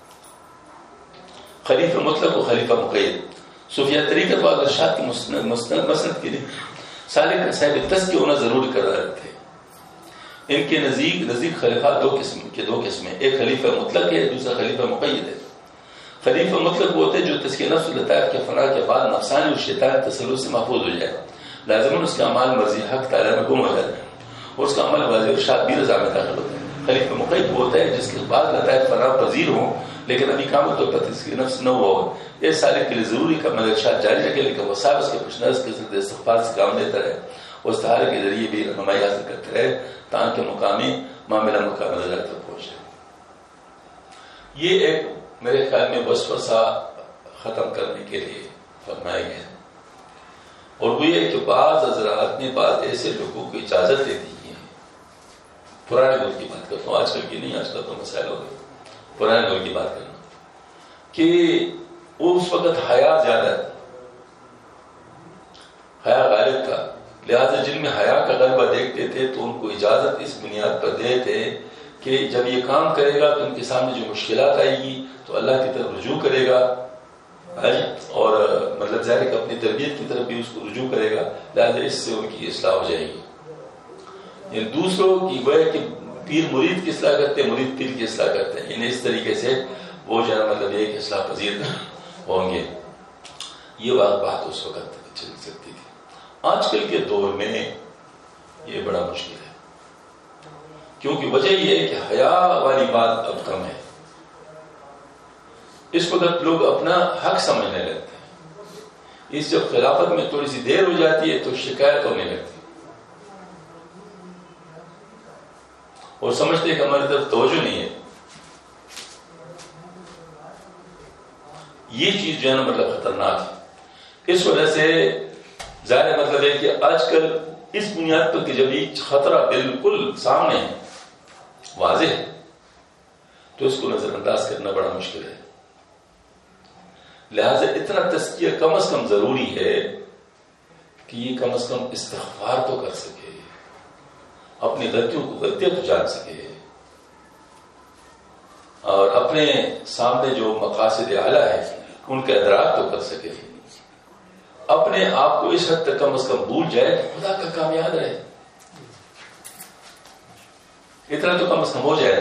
خلیفہ مطلق و خلیفہ مقید صوفیہ طریقت و ارشاد کی مسند کے لیے سالک کا صاحب تزکیہ ہونا ضروری قرار تھے۔ ان کے نزدیک خلیفہ دو قسم ہیں، ایک خلیفہ مطلق ہے، دوسرا خلیفہ مقید ہے۔ خلیفہ مطلق وہ ہوتے جو تزکیہ نفس و لطائف کے فنا کے بعد نفسانی اور شیطان تسلط سے محفوظ ہو جائے، لازماً اس کا اعمال مرضی حق تعالیٰ میں گم ہو جاتا ہے اور اس کا عمل واضح ارشاد بھی رضا میں داخل ہوتا ہے۔ خلیفہ مقید وہ ہوتا ہے جس کے بعد لطائف فنا پذیر ہوں لیکن ابھی کامل طور پر تزکیہ نفس نہ ہوا ہو۔ اس سالک کے لیے ضروری کا عمل ارشاد جاری رکھے لیکن وساوس کے پیش نظر کے ذریعے استغفار سے کام لیتا رہے اور استخارے کے ذریعے بھی رہنمائی حاصل کرتے رہے تاکہ مقامی معاملہ مکمل نظر تک پہنچے۔ یہ ایک میرے خیال میں وسوسہ ختم کرنے کے لیے فرمایا گیا ہے۔ اور وہ یہ کہ بعض حضرات نے بعض ایسے لوگوں کو اجازت دے دی ہے، پرانے دور کی بات کرتا ہوں، آج کل کی نہیں، آج کل تو مسائل ہو گئے، پرانے دور کی بات کرنا، کہ وہ اس وقت حیا زیادہ تھا، حیا غالب تھا، لہذا جن میں حیا کا غلبہ دیکھتے تھے تو ان کو اجازت اس بنیاد پر دیتے کہ جب یہ کام کرے گا تو ان کے سامنے جو مشکلات آئے گی تو اللہ کی طرف رجوع کرے گا، اور مطلب ظاہر کہ اپنی تربیت کی طرف بھی اس کو رجوع کرے گا، لہذا اس سے ان کی اصلاح ہو جائے گی. یعنی دوسروں کی گویا کہ پیر مرید کی اصلاح کرتے ہیں، مرید پیر کی اصلاح کرتے ہیں، یعنی اس طریقے سے وہ جو ہے مطلب ایک اصلاح پذیر ہوں گے. یہ بات اس وقت چل سکتی تھی. آج کل کے دور میں یہ بڑا مشکل ہے، کیونکہ وجہ یہ ہے کہ حیا والی بات اب کم ہے. اس وقت لوگ اپنا حق سمجھنے لگتے ہیں، اس جب خلافت میں تھوڑی سی دیر ہو جاتی ہے تو شکایت ہونے لگتی ہے اور سمجھتے ہیں کہ ہماری طرف توجہ نہیں ہے. یہ چیز جو ہے نا مطلب خطرناک ہے. اس وجہ سے ظاہر مطلب ہے کہ آج کل اس بنیاد پر کہ جب یہ خطرہ بالکل سامنے ہے، واضح ہے، تو اس کو نظر انداز کرنا بڑا مشکل ہے. لہذا اتنا تزکیہ کم از کم ضروری ہے کہ یہ کم از کم استغفار تو کر سکے، اپنی غلطیوں کو غلطیاں تو جان سکے، اور اپنے سامنے جو مقاصد اعلیٰ ہے ان کا ادراک تو کر سکے، اپنے آپ کو اس حد تک کم از کم بھول جائے کہ خدا کا کام یاد رہے، اتنا تو کم از کم ہو جائے.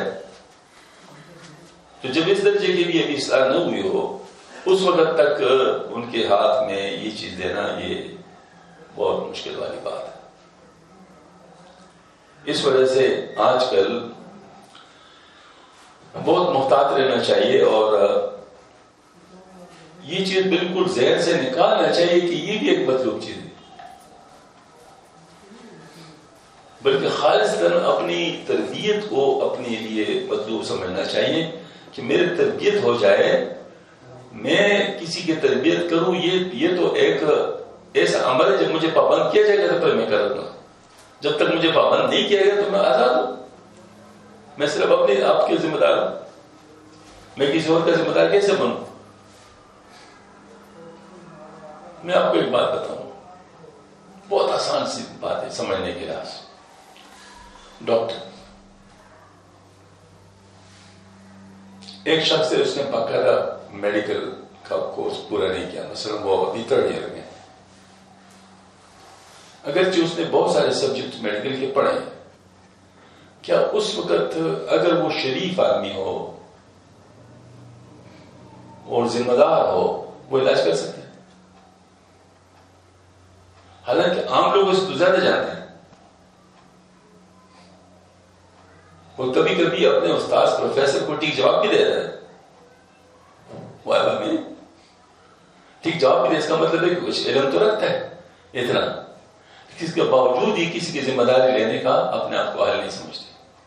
تو جب اس درجے کی بھی ابھی اصلاح نہ ہوئی ہو اس وقت تک ان کے ہاتھ میں یہ چیز دینا یہ بہت مشکل والی بات ہے. اس وجہ سے آج کل بہت محتاط رہنا چاہیے اور یہ چیز بالکل ذہن سے نکالنا چاہیے کہ یہ بھی ایک مطلوب چیز ہے، بلکہ خالصاً اپنی تربیت کو اپنے لیے مطلوب سمجھنا چاہیے کہ میری تربیت ہو جائے، میں کسی کی تربیت کروں، یہ تو ایک ایسا عمل ہے جب مجھے پابند کیا جائے گا تو پھر میں کروں گا. جب تک مجھے پابند نہیں کیا گیا تو میں آزاد ہوں، میں صرف اپنے آپ کے ذمہ دار ہوں. میں کسی اور کا ذمہ دار کیسے بنوں؟ میں آپ کو ایک بات بتاؤں، بہت آسان سی بات ہے سمجھنے کے لحاظ. ڈاکٹر ایک شخص ہے، اس نے باقاعدہ میڈیکل کا کورس پورا نہیں کیا، مثلا وہ ابھی 3rd ایئر میں، اگرچہ اس نے بہت سارے سبجیکٹ میڈیکل کے پڑھے، کیا اس وقت اگر وہ شریف آدمی ہو اور ذمہ دار ہو وہ علاج کر سکتے ہیں؟ حالانکہ عام لوگ اس کو زیادہ جانتے ہیں. وہ کبھی کبھی اپنے استاذ پروفیسر کو ٹھیک جواب بھی دے رہا ہے، میں ٹھیک جواب بھی دے، اس کا مطلب ہے کہ کچھ علم تو رکھتا ہے اتنا، اس کے باوجود ہی کسی کی ذمہ داری لینے کا اپنے آپ کو اہل نہیں سمجھتے.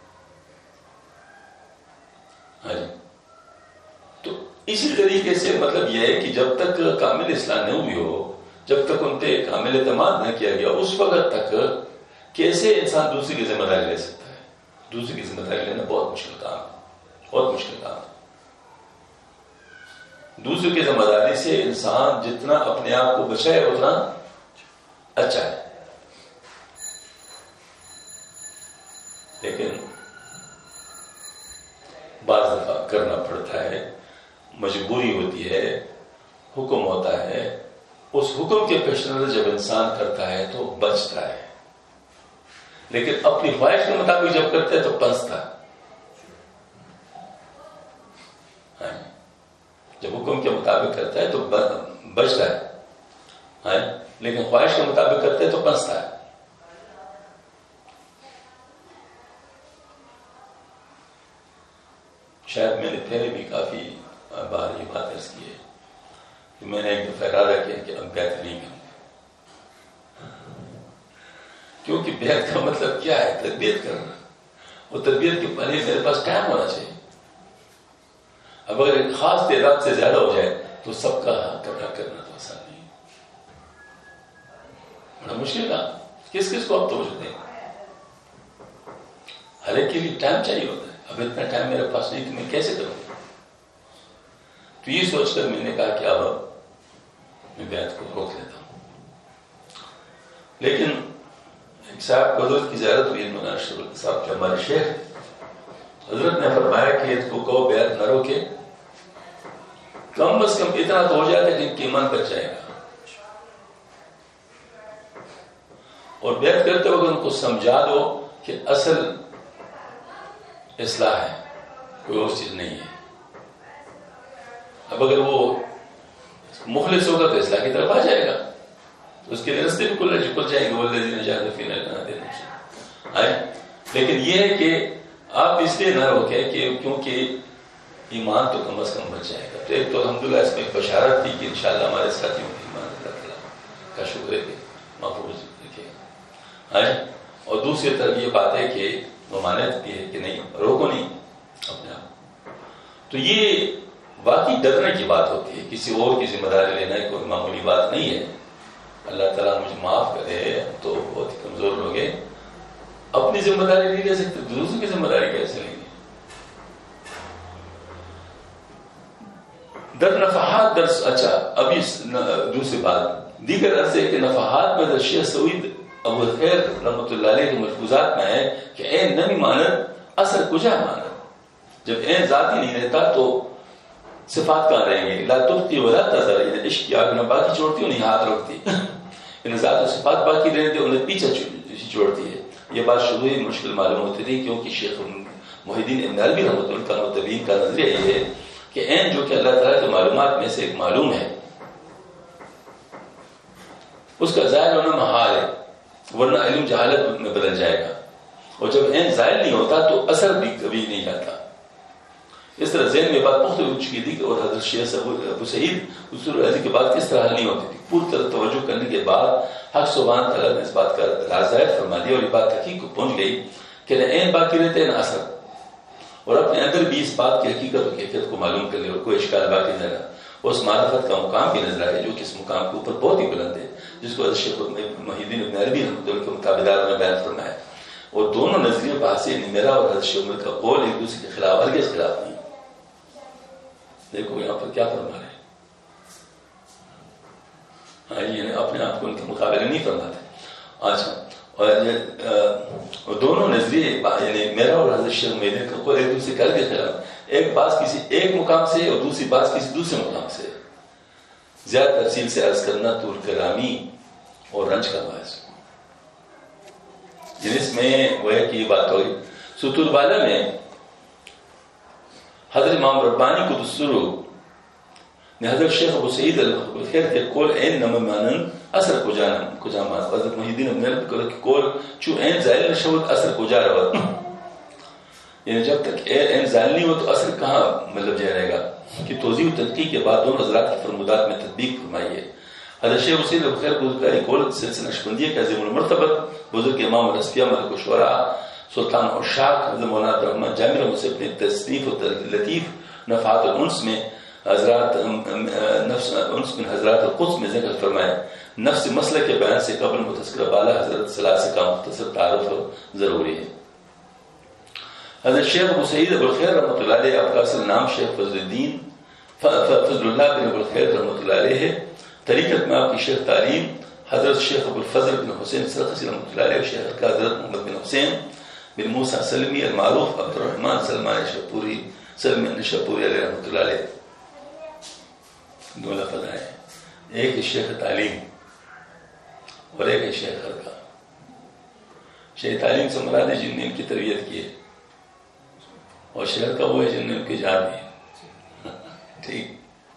ہاں جی. تو اسی طریقے سے مطلب یہ ہے کہ جب تک کامل اصلاح نہ ہوئی ہو، جب تک ان پہ کامل اعتماد نہ کیا گیا، اس وقت تک کیسے انسان دوسری کی ذمہ داری لے سکتا ہے؟ دوسری کی ذمہ داری لینا بہت مشکل کام ہے، بہت مشکل کام ہے. دوسرے کی ذمہ داری سے انسان جتنا اپنے آپ کو بچائے اتنا اچھا ہے. لیکن بعض دفعہ کرنا پڑتا ہے، مجبوری ہوتی ہے، حکم ہوتا ہے، اس حکم کے پیش نظر جب انسان کرتا ہے تو بچتا ہے، لیکن اپنی خواہش کے مطابق جب کرتا ہے تو پنستا ہے. جب حکم کے مطابق کرتا ہے تو بچتا ہے، لیکن خواہش کے مطابق کرتا ہے تو پنستا ہے. شاید میں نے پہلے بھی کافی بار یہ بات عرض کی ہے کہ میں نے ایک دفعہ ارادہ کیا کہ اب بیعت نہیں کروں، کیونکہ بیعت کا مطلب کیا ہے؟ تربیت کرنا، اور تربیت کے پہلے میرے پاس ٹائم ہونا چاہیے. اب اگر ایک خاص تعداد سے زیادہ ہو جائے تو سب کا حق ادا کرنا تو آسان نہیں ہے. بڑا مشکل کام، کس کس کو آپ توجہ دیں؟ ہر ایک کے لیے ٹائم چاہیے ہوتا ہے. اب اتنا ٹائم میرے پاس نہیں تو میں کیسے کروں؟ تو یہ سوچ کر میں نے کہا کہ اب میں بیعت کو روک لیتا ہوں. لیکن ایک صاحب کو حضرت کی زیارت ہوئی، مولانا اشرف صاحب جو ہمارے شیخ، حضرت نے فرمایا کہ اس کو کہو بیعت نہ روکے، کم از کم اتنا تو ہو جائے گا جن کی ایمان بچ جائے گا. اور بیعت کرتے وقت ان کو سمجھا دو کہ اصل اصلاح ہے، کوئی اور چیز نہیں ہے. اب اگر وہ مخلص ہوگا تو اصلاح کی طرف آ جائے گا، تو اس کے لیے رستے بھی کھل جائیں گے. والذین جاہدوا فینا لنہدینہم. لیکن یہ ہے کہ آپ اس لیے نہ روکیں کہ کیونکہ ایمان تو کم از کم بچ جائے گا. تو ایک تو الحمدللہ اس میں ایک بشارت تھی کہ انشاءاللہ ہمارے ساتھیوں کی ایمان اللہ تعالیٰ کا شکر ہے کہ محفوظ رکھے گا. اور دوسری طرف یہ بات ہے کہ ممانعت بھی ہے کہ نہیں، روکو نہیں اپنے آپ. تو یہ واقعی ڈرنے کی بات ہوتی ہے، کسی اور کی ذمہ داری لینا کوئی معمولی بات نہیں ہے. اللہ تعالیٰ مجھے معاف کرے، تو بہت ہی کمزور لوگ ہیں، اپنی ذمہ داری نہیں لے سکتے، دوسروں کی ذمہ داری کیسے لیں گے؟ در نفحات درس. اچھا ابھی دوسری بات، دیگر عرض ہے کہ نفحات میں در شیخ سعید ابو الخیر رحمۃ اللہ علیہ کے ملفوظات میں ہے کہ عین نمی مانت اثر کجا مانت. جب عین ذاتی نہیں رہتا تو صفات کہاں رہیں گے؟ لا تبقی ولا تذر، یعنی عشق کی آگ نہ باقی چھوڑتی انہیں ہاتھ رکھتی، یعنی ذات و صفات باقی رہتے انہیں پیچھے چھوڑتی ہے. یہ بات شروع ہی مشکل معلوم ہوتی تھی، کیونکہ شیخ محی الدین ابن عربی رحمۃ اللہ کا متبین کا نظریہ یہ ہے کہ عین جو کہ اللہ تعالیٰ کے معلومات میں سے ایک معلوم ہے، اس کا ظاہر ہونا محال ہے، ورنہ علم جہالت میں بدل جائے گا. اور جب عین ظاہر نہیں ہوتا تو اثر بھی کبھی نہیں جاتا. اس طرح ذہن میں بات پختہ ہو چکی تھی. اور حضرت شیخ ابو سعید اصول عزیز کی بات کس طرح حل نہیں ہوتی تھی. پوری طرح توجہ کرنے کے بعد حق سبحانہ تعالیٰ نے اس بات کا راز ظاہر فرما دیا، اور یہ بات حقیقت کو پہنچ گئی کہ نہ عین باقی رہتے نہ اثر. اور اپنے اندر بھی اس بات کی حقیقت و کیفیت کو معلوم کر لے، اور کوئی اشکال باقی نہ رہا. اس معرفت کا مقام بھی نظر آئے جو کہ اس مقام کے اوپر بہت ہی بلند ہے، جس کو شیخ محی الدین ابن عربی رحمۃ اللہ کے مطابقات میں بیان فرمایا. اور دونوں نظریے بحث میرا اور حضرت شیخ عمر کا قول ایک دوسرے کے خلاف ہرگز خلاف نہیں. دیکھو یہاں پر کیا فرما رہے ہیں، یعنی اپنے آپ کو ان کے مقابلے نہیں فرماتے. اچھا، اور دونوں نظریے یعنی میرا اور حضرت شیخ محی کا قول ایک دوسرے کے خلاف، ایک بات کسی ایک مقام سے اور دوسری بات کسی دوسرے مقام سے. زیادہ تفصیل سے عرض کرنا طول کلامی اور رنج کا باعث. جس میں وہ ہے کہ یہ بات ہوئی ستور والا میں حضرت امام ربانی کو دستورو نے حضرت شیخ ابو سعید الخیر کے قول عین نم مانن اثر کو جانا حضرت محی الدین ابن عربی کے قول چو عین زائل نشود اثر کو جا رہا، یعنی جب تک عین زائل نہیں ہو تو اثر کہاں مطلب جا رہے گا. کہ توضیح و تحقیق کے بعد دونوں حضرات کی فرمودات میں تطبیق فرمائی ہے. حضرت شیخ حسین الخیر بزرگاری قول سلسلہ نقشبندیہ کا عظیم المرتبت بزرگ امام الاسفیاء ملک الشعراء سلطان اور شاخ حضرت مولانا عبدالرحمن جامع رحمۃ سے اپنے تصنیف و لطیف نفحات الانس میں حضرات نفس انس من حضرات القدس میں ذکر فرمایا. نفس مسئلہ کے بیان سے قبل متذکرہ بالا حضرت ثلاثہ کا مختصر تعارف ضروری ہے. حضرت شیخ ابو سعید ابو الخیر رحمۃ اللہ علیہ، آپ کا اصل نام شیخ فضل اللہ بن ابو الخیر رحمۃ اللہ علیہ ہے. طریقت میں آپ کی شیخ تعلیم حضرت شیخ ابو الفضل بن حسین سرخسی رحمۃ اللہ علیہ، شیخ کا حضرت محمد بن حسین بن موسیٰ سلمی المعروف عبد الرحمن سلمان شپوری علیہ رحمۃ اللہ علیہ. دو لفظ آئے، ایک ہے شیخ تعلیم اور ایک ہے شیخ خرقہ. شیخ تعلیم سے مراد ہے جن نے ان کی تربیت کی ہے، اور شیخ کا وہ ہے جن نے ان کی جان دی. ٹھیک.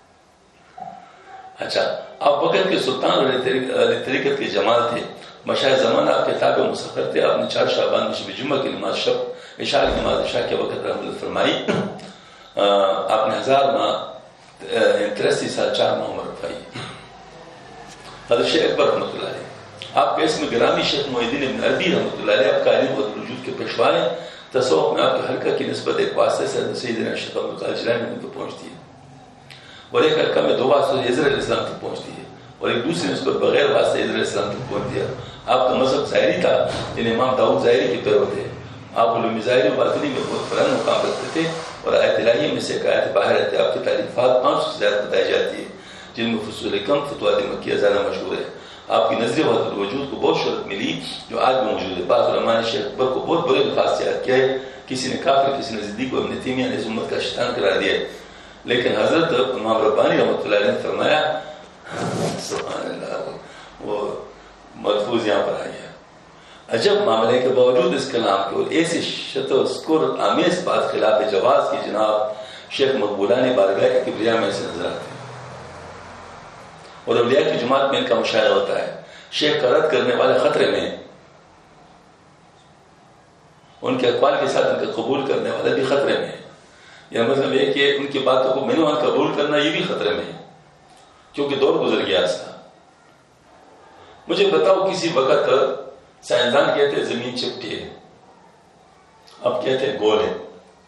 اچھا، آپ وقت کے سلطان اور طریقت کے جمال تھے. مشاہد زمان آپ کے تابع مسخر تھے. آپ نے 4 شعبان میں شب جمعہ کی نماز شب عشاء کی نماز عشاء کے وقت رحمت فرمائی. آپ نے 1000 ماہ 83 سال 4 ماہ عمر رکھائی. حضرت شیخ اکبر رحمۃ اللہ علیہ، آپ کے اسم گرامی شیخ محی الدین ابن عربی رحمۃ اللہ علیہ، آپ کا علم و وجود کے پیشوا ہیں. تصوف میں آپ کے حلقہ کی نسبت ایک واسطے سے سیدنا شیخ عبد القادر جیلانی تک پہنچتی ہے، اور ایک حلقہ میں 2 واسطے عزر علیہ السلام تک پہنچتی ہے، اور ایک دوسرے نے اس کو بغیر واسطے حضرت السلام تک پہنچ دیا. آپ کا مذہب ظاہری تھا، جن امام داؤد ظاہری کے پیرو تھے. آپ علوم ظاہری و باطنی میں بہت بلند مقام رکھتے تھے، اور آیت الہیہ میں سے ایک آیت باہر آتی ہے. آپ کی تعریفات 500 سے زیادہ بتائی جاتی ہے، جن میں فصول کم فتوحات مکیہ زیادہ مشہور ہے. آپ کی نظر وحدت الوجود کو بہت شہرت ملی جو آج بھی موجود ہے. بعض علماء نے شیخ اکبر کو بہت برے الفاظ سے یاد کیا ہے. کسی نے کافر، کسی نے صدیق و ابن تیمیہ نے اس امت کا شیطان قرار دیا ہے. لیکن حضرت امام ربانی رحمۃ اللہ علیہ نے فرمایا، سبحان اللہ، وہ ملفوظ یہاں پر آئی ہے، عجب معاملے کے باوجود اس کلام کے اور ایسی شت و سکر آمیز بات خلاف جواز کی جناب شیخ مقبولانی بارگاہ کبریا میں سے نظر آتے ہیں. اور اولیاء کی جماعت میں ان کا مشاہدہ ہوتا ہے. شیخ کا رد کرنے والے خطرے میں، ان کے اقوال کے ساتھ ان کا قبول کرنے والے بھی خطرے میں. یا مطلب یہ کہ ان کی باتوں کو منوان قبول کرنا یہ بھی خطرے میں ہے، کیونکہ دور گزر گیا اس کا. مجھے بتاؤ، کسی وقت سائنسدان کہتے ہیں زمین چپٹی ہے، اب کہتے ہیں گول ہے.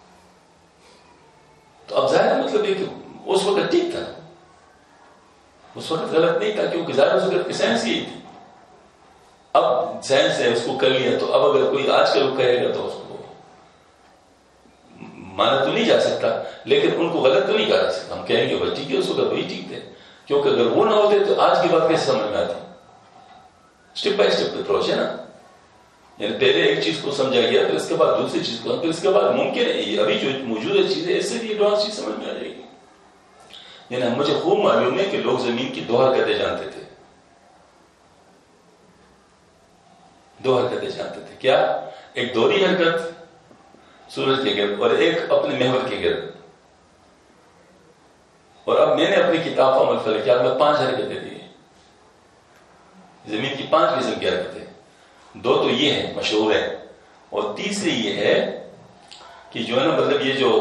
تو اب ظاہر مطلب یہ کہ اس وقت ٹھیک تھا، اس وقت غلط نہیں تھا، کیونکہ ظاہر اس وقت کی سائنس یہی تھی. اب سائنس ہے، اس کو کر لیا، تو اب اگر کوئی آج کا لوگ کہے گا تو اس کو مانا تو نہیں جا سکتا، لیکن ان کو غلط تو نہیں کہا جا سکتا. ہم کہیں گے بھائی ٹھیک ہے، اس وقت وہی ٹھیک تھے، کیونکہ اگر وہ نہ ہوتے تو آج کی بات کیسے سمجھ میں آتی. اسٹیپ بائی اسٹیپ اپروچ ہے نا. یعنی پہلے ایک چیز کو سمجھا گیا، پھر اس کے بعد دوسری چیز کو، پھر اس کے بعد ممکن ہے ابھی جو موجودہ چیز ہے اس سے بھی ایڈوانس چیز سمجھ میں آ جائے گی. یعنی مجھے خوب معلوم ہے کہ لوگ زمین کی 2 حرکتیں جانتے تھے. 2 حرکتیں جانتے تھے. کیا؟ ایک دوہری حرکت سورج کے گرد، اور ایک اپنے محور کے گرد. اور اب میں نے اپنی کتاب کا عمل کیا، میں 5 حرکتیں دی. زمین کی 5 قسم کی حرکتیں. 2 تو یہ ہیں مشہور ہے، اور تیسری یہ ہے کہ جو ہے نا مطلب یہ جو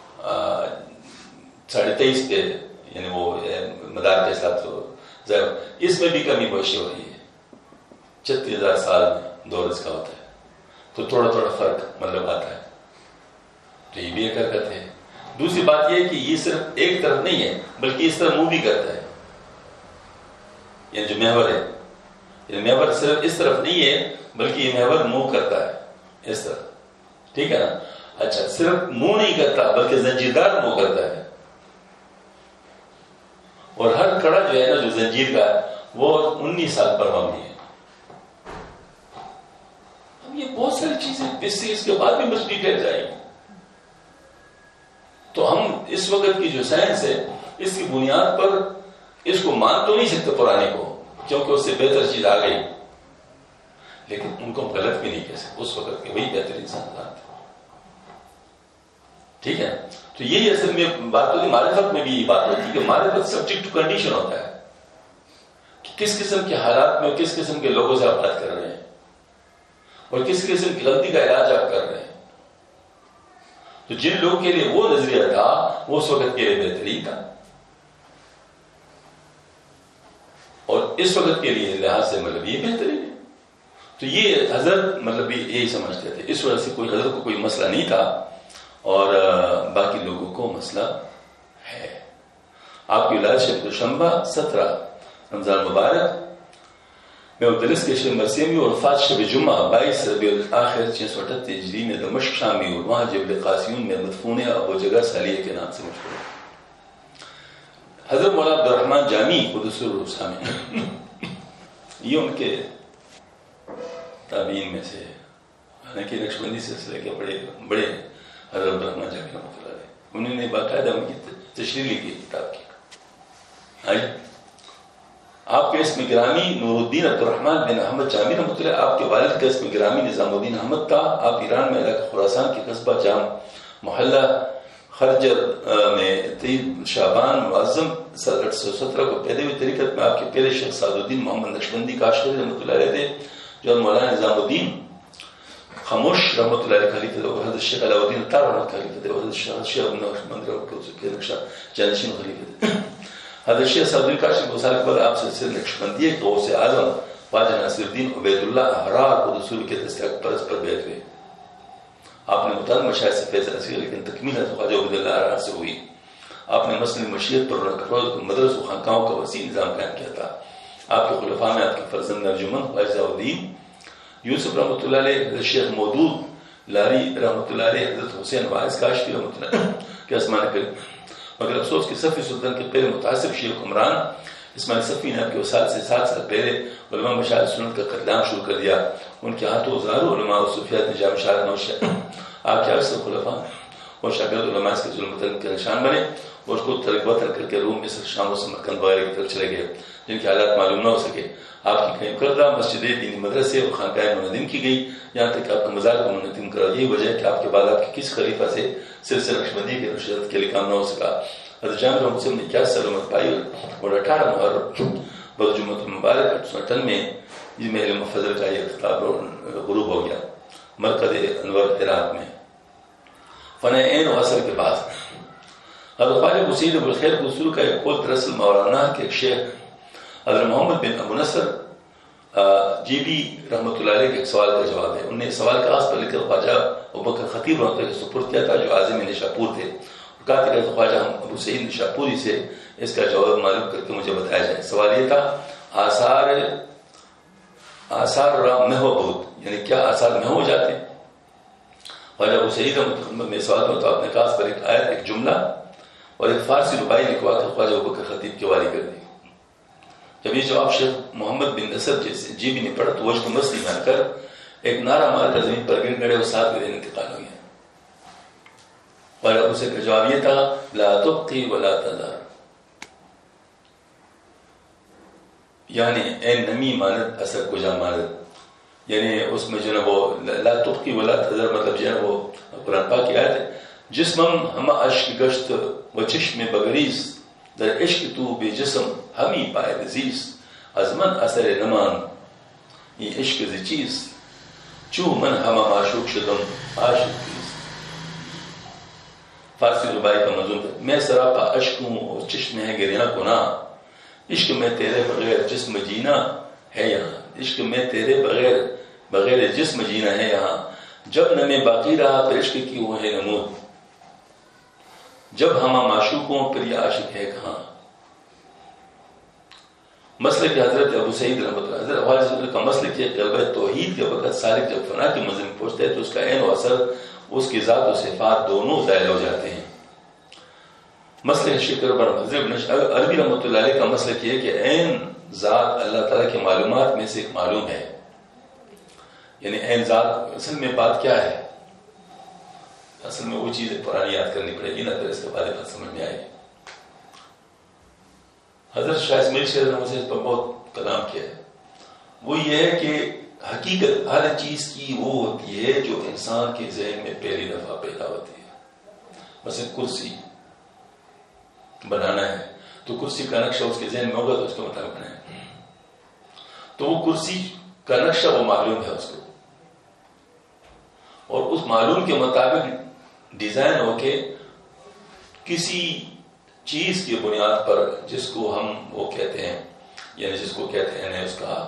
23.5 پہ یعنی وہ مدار کے ساتھ اس میں بھی کمی بیشی ہو رہی ہے. 36,000 سال میں دور اس کا ہوتا ہے، تو تھوڑا تھوڑا فرق مطلب آتا ہے. تو یہ بھی ایک حرکت ہے. دوسری بات یہ ہے کہ یہ صرف ایک طرف نہیں ہے، بلکہ اس طرح منہ بھی کرتا ہے. یعنی جو محور ہے، یہ محور صرف اس طرف نہیں ہے، بلکہ یہ محور منہ کرتا ہے اس طرح. ٹھیک ہے نا. اچھا، صرف منہ نہیں کرتا بلکہ زنجیردار منہ کرتا ہے. اور ہر کڑا جو ہے نا جو زنجیر کا ہے وہ 19 سال پر مبنی ہے. اب یہ بہت ساری چیزیں اس کے بعد بھی مجھ ڈیٹیل جائیں گی. تو ہم اس وقت کی جو سائنس ہے اس کی بنیاد پر اس کو مان تو نہیں سکتے پرانے کو، کیونکہ اس سے بہتر چیز آ گئی، لیکن ان کو غلط بھی نہیں کہہ سکتے. اس وقت کے وہی بہتر انسان تھے. ٹھیک ہے. تو یہی اصل میں بات ہوتی. معرفت میں بھی یہ بات ہوتی ہے کہ معرفت سبجیکٹ ٹو کنڈیشن ہوتا ہے کہ کس قسم کے حالات میں کس قسم کے لوگوں سے آپ بات کر رہے ہیں اور کس قسم کی غلطی کا علاج آپ کر رہے ہیں. تو جن لوگوں کے لیے وہ نظریہ تھا وہ اس وقت کے لیے بہترین تھا، اور اس وقت کے لیے لحاظ سے مطلب یہ بہترین ہے. تو یہ حضرت مطلب یہی سمجھتے تھے. اس وجہ سے کوئی حضرت کو کوئی مسئلہ نہیں تھا اور باقی لوگوں کو مسئلہ ہے. آپ کی ولادت شب دوشنبہ 17 رمضان مبارک میں مدرس کے شب مرسیمی اور وفات شب جمعہ 22 ربیع الاخر 638 ہجری میں دمشق شامی اور وہاں جبل قاسیون میں مدفون ابو جگہ سالیہ کے نام سے مشہور ہے. حضرت مولانا عبدالرحمن جامی قدس الروح سامع یہ ان کے تابعین میں سے، حالانکہ نقشبندی سلسلے کے بڑے حضرت عبدالرحمن جامی رحمۃ اللہ علیہ، انہوں نے باقاعدہ ان کی تشریح لکھی کتاب کی. آپ کے اسم گرامی نور الدین عبدالرحمن بن احمد جامی رحمۃ اللہ. آپ کے والد کا اسم گرامی نظام الدین احمد تھا. آپ ایران میں علاقہ خراسان کے قصبہ جام محلہ خرجر میں 23 شعبان معظم 817 کو پیدا ہوئی. طریقت میں آپ کے پہلے شیخ سعد الدین محمد نقشبندی کاشغری رحمۃ اللہ علیہ تھے، جو مولانا نظام الدین خاموش رحمۃ اللہ علیہ خلیفہ تھے، اور حضرت شیخ علاؤدین اطہر رحمۃ خلیفہ تھے، اور حضرت شیخ ابن نقشبند کے نقشہ جانشین خلیفہ تھے. حضرت شیخ سعد الدین کاشغری کو سال کے بعد آپ سے نقشبندی کے غوث اعظم خواجہ ناصر الدین عبید اللہ احرار کو رسول کے دستک پرس پر بیٹھ گئے. آپ نے متعدد مشاہد سے فیض حاصل، لیکن تکمیل حضرت خواجہ عبید اللہ احرار سے ہوئی. آپ نے مسلم مشیت پر مدرس و خانقاہوں کا وسیع نظام قائم کیا تھا. آپ کے خلفاء میں آپ کے فرزند ارجمند خواجہ الدین یوسف رحمۃ اللہ علیہ، حضرت شیخ مودود لاری رحمۃ اللہ علیہ، حضرت حسین واعظ کاشفی رحمۃ اللہ علیہ کے آسمان کریم. مگر افسوس کہ صفی سلطان کے پہلے متاثر شیخ عمران اسماعیل صفی نے آپ کے وصال سے 7 سال پہلے علماء مشاہد سنت کا قتل عام شروع کر دیا. ان کے ہاتھوں ہزاروں علماء اور صوفیات نے جامع شہادت نوش کیا. آپ کے اکثر خلفاء اور شاگرد علماء اس کے ظلم وطن کے نشان بنے اور اس کو ترک وطن کر کے روم، مصر، شام و سمرقند وغیرہ کی طرف چلے گئے جن کے حالات معلوم نہ ہو سکے. آپ کی قائم کردہ مسجد دینی مدرسے اور خانقاہیں منظم کی گئی، یہاں تک کہ آپ نے مزار کو منظم کرا. یہی وجہ ہے کہ آپ کے بعد آپ کے کس خلیفہ سے سلسلہ نقشبندی کے نشریات کے لیے کام نہ ہو سکا. حضرت جامع مسلم نے 21 سال عمر پائی اور 18 محرم برجمۃ المبارک 858 میں جن علم و فضل کا یہ اختتام غروب ہو گیا مرکز انور عراق میں فن عین و اثر کے بعد. حضرت خواجہ حسین ابوالخیر قصور کا ایک قول دراصل مولانا کے ایک شیخ حضرت محمد بن ابو نصر جی بی رحمۃ اللہ علیہ کے ایک سوال کا جواب ہے. انہوں نے سوال کا آس پر لکھ کر خواجہ ابوبکر خطیب رحمۃ اللہ کے سپرد کیا تھا جو عازم نشاپور تھے. کہا کہ خواجہ ابو سعید نشاپوری سے اس کا جواب معلوم کر کے مجھے بتایا جائے. سوال یہ تھا آثار رام میں ہو بہت، یعنی کیا آثار میں ہو جاتے ہیں؟ خواجہ ابو سعید میں سوال میں تو آپ نے کہا پر ایک آیت، ایک جملہ اور ایک فارسی ربائی لکھوا کر خواجہ ابوبکر خطیب کے والی کر دی. جب یہ جواب شیخ محمد بن نصر جیسے جی بھی نے پڑھا تو وجہ مستی میں آ کر ایک نعرہ مار کر زمین پر گر گڑے اور 7 دن انتقال ہو گیا. اور اسے کا جواب یہ تھا لا تبقی ولا تذر، یعنی اے نمی مانت اثر کو جا مانت، یعنی اس میں جو ہے وہ لا تبقی ولا تذر مطلب جو ہے وہ قرآن پاک کی آیت ہے. جسمم ہم عشق گشت و چشم بگریز در عشق تو بے جسم ہمی پائے عزیز از من اثر نمان یہ عشق زی چیز چو من ہما معشوق شدم عاشق چیز. فارسی ربائی کا مضمون ہے میں سراپا عشق ہوں اور چشم ہے گریاں گناہ، عشق میں تیرے بغیر جسم جینا ہے یہاں، عشق میں تیرے بغیر جسم جینا ہے یہاں. جب نہ میں باقی رہا پھر عشق کی وہ ہے نمود، جب ہما معشوقوں پھر یہ عاشق ہے کہاں. مسلک حضرت ابو سعید رحمۃ اللہ حضرت حضرت کا مسلک ہے غلبہ توحید کے وقت سالک جب فنا کی منزل میں پہنچتا ہے تو اس کا عین و اثر اس کی ذات و صفات دونوں زائل ہو جاتے ہیں. مسلک شکر بر حضرت عربی رحمۃ اللہ علیہ کا مسلک یہ کہ عین ذات اللہ تعالیٰ کی معلومات میں سے ایک معلوم ہے. یعنی عین ذات اصل میں بات کیا ہے؟ اصل میں وہ چیز پرانی یاد کرنی پڑے گی نا، پھر اس کے بعد بات سمجھ میں آئے گی. حضرت شاہ اسماعیل شیخ رحمۃ اللہ پر بہت کلام کیا ہے. وہ یہ ہے کہ حقیقت ہر چیز کی وہ ہوتی ہے جو انسان کے ذہن میں پہلی دفعہ پیدا ہوتی ہے. مثلا کرسی بنانا ہے تو کرسی کا نقشہ اس کے ذہن میں ہوگا تو اس کے مطابق بنائے، تو وہ کرسی کا نقشہ وہ معلوم ہے اس کو، اور اس معلوم کے مطابق ڈیزائن ہو کے کسی چیز کی بنیاد پر جس کو ہم وہ کہتے ہیں، یعنی جس کو کہتے ہیں اس کا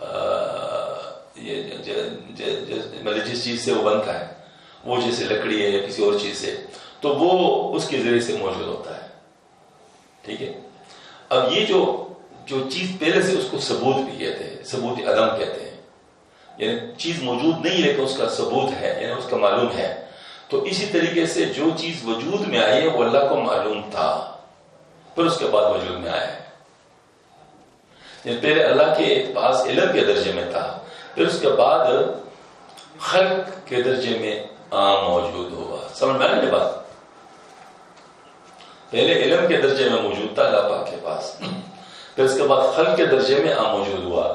مطلب جس چیز سے وہ بنتا ہے، وہ جیسے لکڑی ہے یا کسی اور چیز سے، تو وہ اس کے ذریعے سے موجود ہوتا ہے. ٹھیک ہے. اب یہ جو چیز پہلے سے اس کو ثبوت بھی کہتے ہیں، ثبوت عدم کہتے ہیں، یعنی چیز موجود نہیں لیکن اس کا ثبوت ہے، یعنی اس کا معلوم ہے. تو اسی طریقے سے جو چیز وجود میں آئی ہے وہ اللہ کو معلوم تھا، پھر اس کے بعد وجود میں آیا ہے. یعنی پہلے اللہ کے پاس علم کے درجے میں تھا، پھر اس کے بعد خلق کے درجے میں عام موجود ہوا. سمجھ میں آئی بات؟ پہلے علم کے درجے میں موجود تھا اللہ پاک کے پاس، پھر اس کے بعد خلق کے درجے میں عام موجود ہوا.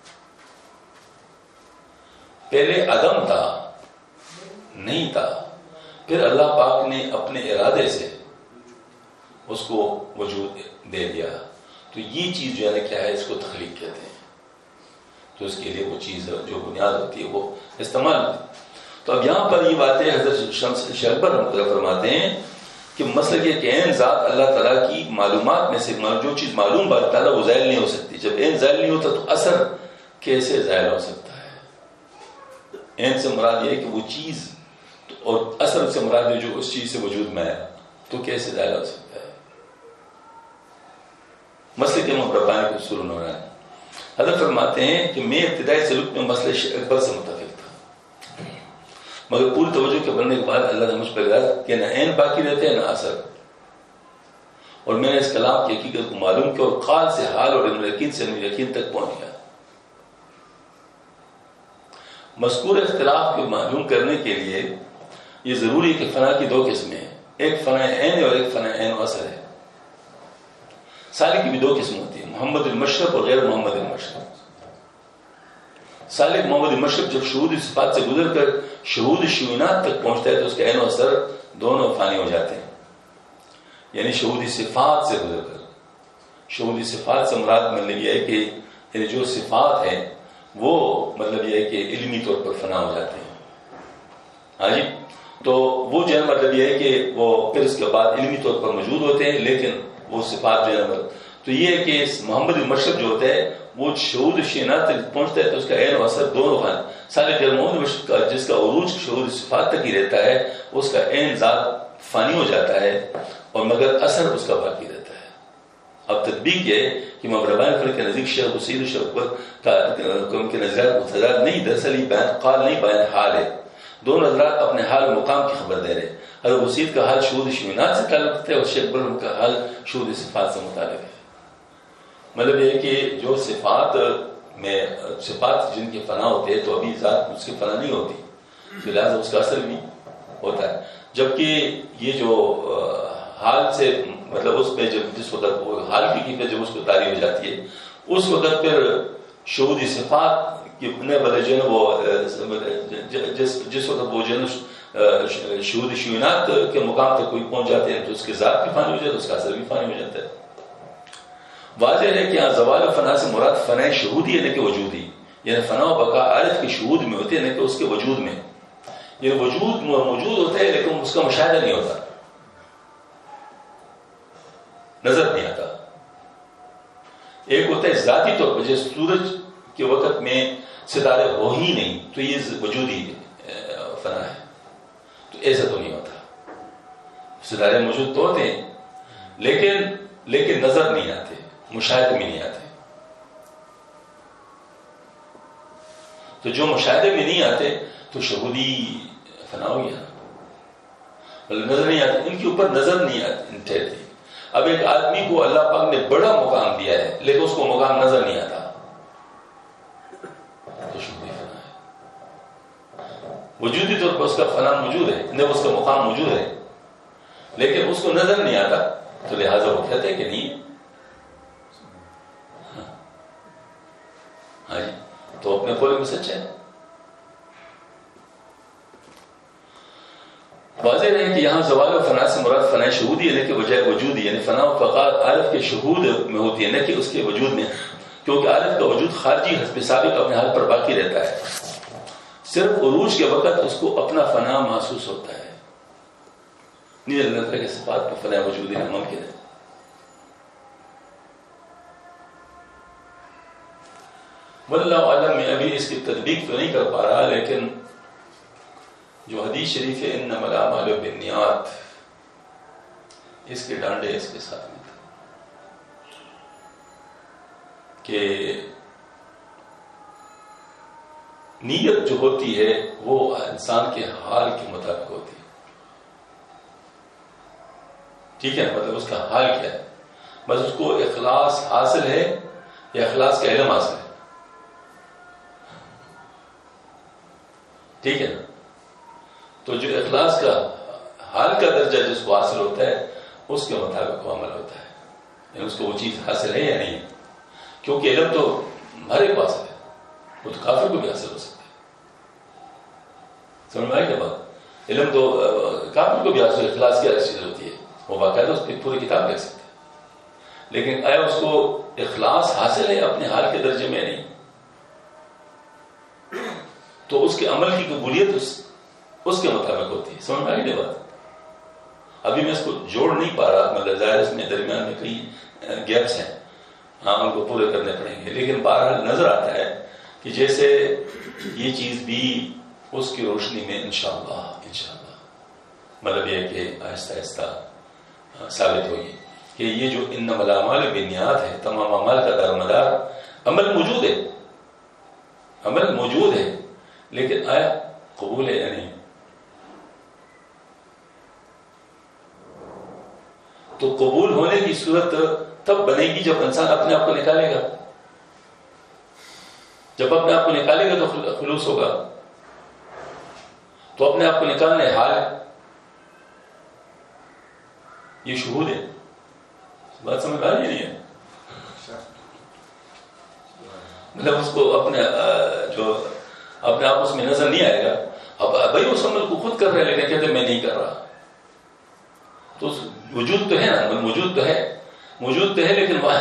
پہلے عدم تھا، نہیں تھا، پھر اللہ پاک نے اپنے ارادے سے اس کو وجود دے دیا. تو یہ چیز جو ہے نا کیا ہے، اس کو تخلیق کہتے ہیں. تو اس کے لیے وہ چیز جو بنیاد ہوتی ہے وہ استعمال ہوتی ہے. تو اب یہاں پر یہ باتیں حضرت شمس شہبر رحمۃ اللہ فرماتے ہیں کہ مسئلہ یہ کہ عین ذات اللہ تعالیٰ کی معلومات میں سے جو چیز معلوم بات تعالیٰ وہ ظاہر نہیں ہو سکتی. جب عین ظاہر نہیں ہوتا تو اثر کیسے ظاہر ہو سکتا ہے؟ عین سے مراد یہ ہے کہ وہ چیز، اور اثر سے مراد ہے جو اس چیز سے وجود میں ہے، تو کیسے ظاہر ہو سکتا ہے؟ مسئلے کے ربانی کو اصول ہو رہا ہے. حضرت فرماتے ہیں کہ میں ابتدائی سلوک میں مسئلہ اکبر سے متفق تھا، مگر پوری توجہ کے بننے کے بعد اللہ نے مجھ پر لگا کہ نہ عین باقی رہتے ہیں نہ اثر، اور میں نے اس کلام کی حقیقت کو معلوم کیا اور قال سے حال اور علم یقین سے علم یقین تک پہنچ گیا۔ مذکور اختلاف کو معلوم کرنے کے لیے یہ ضروری ہے کہ فنا کی دو قسمیں ہیں، ایک فنا عین اور ایک فنا عین و اثر ہے۔ سالک کی بھی دو قسم ہوتی ہیں، محمد المشرب اور غیر محمد المشرب۔ سالک محمد المشرب جب شہود صفات سے گزر کر شہود شعونات تک پہنچتا ہے تو اس کا عین و اثر دونوں فانی ہو جاتے ہیں، یعنی شہودی صفات سے گزر کر۔ شہودی صفات سے مراد مطلب یہ ہے کہ یعنی جو صفات ہیں وہ مطلب یہ ہے کہ علمی طور پر فنا ہو جاتے ہیں۔ ہاں جی، تو وہ جو ہے مطلب یہ ہے کہ وہ پھر اس کے بعد علمی طور پر موجود ہوتے ہیں، لیکن وہ صفات جو ہے تو یہ ہے کہ محمد المشرب جو ہوتا ہے وہ شہود شینات تک پہنچتا ہے تو اس کا عین و اثر دونوں فانی۔ سالک غیر محمد المشرب کا جس کا عروج شہود صفات تک ہی رہتا ہے اس کا عین ذات فانی ہو جاتا ہے اور مگر اثر اس کا باقی رہتا ہے۔ اب تطبیق یہ ہے کہ مبربان فن کے نزدیک شیخ حسین شیخ کے نظریات متضاد نہیں، دراصل یہ بیان قال نہیں بیان حال ہے۔ دونوں حضرات اپنے حال و مقام کی خبر دے رہے۔ حضرت وسیط کا حال شہود شعونات سے تعلق رکھتا ہے اور شیخ برہم کا حال شہود صفات سے متعلق ہے۔ مطلب یہ ہے کہ جو صفات میں صفات جن کے فنا ہوتے ہیں تو ابھی ذات اس کی فنا نہیں ہوتی، لہٰذا اس کا اثر بھی ہوتا ہے، جبکہ یہ جو حال سے مطلب اس پہ جس وقت وہ حال کی کیفیت جب اس کو طاری ہو جاتی ہے اس وقت پھر شہودی صفات کی اپنے بدلے جو ہے وہ جس وقت وہ جو ہے شہود شعونات کے مقام تک کوئی پہنچ جاتے ہیں تو اس کے ذات بھی فانی ہو جاتا ہے، اس کا اثر بھی فانی ہو جاتا ہے۔ واضح ہے کہ یہاں زوال و فنا سے مراد فنا شہودی ہے نہ کہ وجودی، یعنی فنا و بقا عارف کے شہود میں ہوتے ہیں نہ کہ اس کے وجود میں، یعنی وجود موجود ہوتا ہے لیکن اس کا مشاہدہ نہیں ہوتا، نظر نہیں آتا۔ ایک ہوتا ہے ذاتی طور پر، جیسے سورج کے وقت میں ستارے ہو ہی نہیں تو یہ وجودی فنا ہے، تو ایسا تو نہیں ہوتا، ستارے موجود تو ہوتے ہیں لیکن نظر نہیں آتے، مشاہدے میں نہیں آتے۔ تو جو مشاہدے میں نہیں آتے تو شہودی فنا ہو گیا، مطلب نظر نہیں آتے، ان کے اوپر نظر نہیں آتی۔ اب ایک آدمی کو اللہ پاک نے بڑا مقام دیا ہے لیکن اس کو مقام نظر نہیں آتا تو شہودی فنا ہے۔ وجودی طور پر اس کا فنا موجود ہے، نہ اس کا مقام موجود ہے لیکن اس کو نظر نہیں آتا تو لہٰذا وہ کہتے ہیں کہ نہیں۔ ہاں جی، تو اپنے قول میں سچ ہے۔ واضح ہے کہ یہاں زوال و فنا سے مراد فنا شہودی ہے نہ کہ وجہ وجودی، یعنی فنا و فقات عارف کے شہود میں ہوتی ہے نہ کہ اس کے وجود میں، کیونکہ عارف کا وجود خارجی حسب سابق اپنے حال پر باقی رہتا ہے، صرف عروج کے وقت اس کو اپنا فنا محسوس ہوتا ہے، نہیں اللہ تعالیٰ کے صفات پر فنا وجودی ممکن ہے۔ واللہ عالم میں ابھی اس کی تطبیق تو نہیں کر پا رہا، لیکن جو حدیث شریف ہے انما الاعمال بالنیات، اس کے ڈانڈے اس کے ساتھ میں تھا کہ نیت جو ہوتی ہے وہ انسان کے حال کے مطابق ہوتی ہے، ٹھیک ہے، مطلب اس کا حال کیا ہے، بس اس کو اخلاص حاصل ہے یا اخلاص کا علم حاصل ہے، ٹھیک ہے نا۔ تو جو اخلاص کا حال کا درجہ جس کو حاصل ہوتا ہے اس کے مطابق وہ عمل ہوتا ہے، یعنی اس کو وہ چیز حاصل ہے یا نہیں، کیونکہ علم تو ہمارے پاس ہے، وہ تو کافر کو بھی حاصل ہو سکتا ہے، سمجھ میں آئی کیا بات؟ علم تو کافر کو بھی حاصل، اخلاص کی چیز ہوتی ہے، وہ باقاعدہ اس کی پوری کتاب لکھ سکتے ہیں، لیکن آیا اس کو اخلاص حاصل ہے اپنے حال کے درجے میں نہیں، تو اس کے عمل کی قبولیت اس کے مطابق ہوتی ہے، سمجھ میں آئی بات؟ ابھی میں اس کو جوڑ نہیں پا رہا، مطلب ظاہر اس میں درمیان میں کئی گیپس ہیں، ہاں ان کو پورے کرنے پڑیں گے، لیکن بہرحال نظر آتا ہے کہ جیسے یہ چیز بھی اس کی روشنی میں انشاءاللہ مطلب یہ کہ آہستہ آہستہ ثابت ہوگی کہ یہ جو انما الاعمال بالنیات ہے، تمام اعمال کا دار مدار عمل موجود ہے، عمل موجود ہے، لیکن آیا قبول ہے یا نہیں؟ تو قبول ہونے کی صورت تب بنے گی جب انسان اپنے آپ کو نکالے گا. جب اپنے آپ کو نکالے گا تو خلوص ہوگا. تو اپنے آپ کو نکالنا ہے حال ہے، یہ شہود ہے. بات سمجھ آ رہی نہیں ہے؟ مطلب اس کو اپنے جو اپنے آپ اس میں نظر نہیں آئے گا. اب بھائی اس عمل کو خود کر رہے لیکن کہتے میں نہیں کر رہا. تو وجود تو ہے نا، موجود تو ہے، موجود تو ہے، لیکن وہاں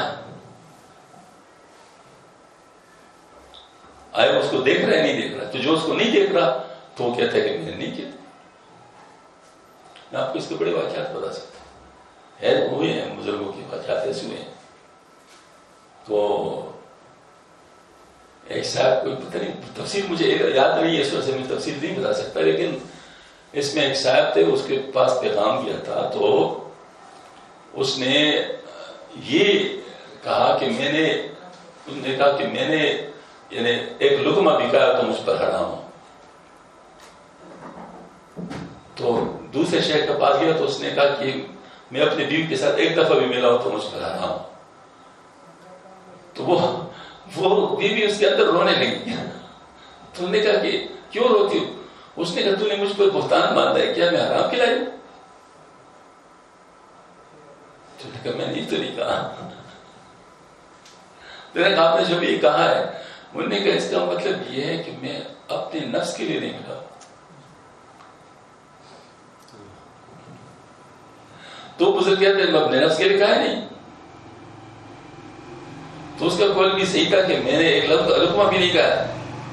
آئے اس کو دیکھ رہا ہے نہیں دیکھ رہا. تو جو اس کو نہیں دیکھ رہا تو وہ کہتا ہے کہ میں نے نہیں کیا. میں آپ کو اس کے بڑے واقعات بتا سکتا ہوں، ہے ہوئے ہیں بزرگوں کے واقعات ایسے ہوئے ہیں. تو ایک صاحب کوئی پتہ نہیں تفصیل مجھے یاد نہیں ہے، اس وجہ سے میں تفصیل نہیں بتا سکتا، لیکن اس میں ایک صاحب تھے، اس کے پاس پیغام کیا تھا. تو اس نے یہ کہا کہ میں نے یعنی ایک لقمہ بھی کہا تو مجھ پر حرام ہو. تو دوسرے شیخ کے پاس گیا تو اس نے کہا کہ میں اپنی بیوی کے ساتھ ایک دفعہ بھی ملا ہوں تو مجھ پر حرام ہو. تو وہ بیوی اس کے اندر رونے لگی. تو نے کہا کہ کیوں روتی ہو؟ اس نے کہا تو نے مجھ پر بہتان باندھا ہے، کیا میں حرام کھلائی؟ تو نے کہا میں نے تو نہیں کہا. تو نے کہا آپ نے جو بھی کہا ہے، انہوں نے کہا اس کا مطلب یہ ہے کہ میں اپنے نفس کے لیے نہیں ملا. تو بزرگ کہتے ہیں میں اپنے نفس کے لیے کہا نہیں. تو اس کا قول بھی صحیح تھا کہ میں نے ایک لقمہ بھی نہیں کہا.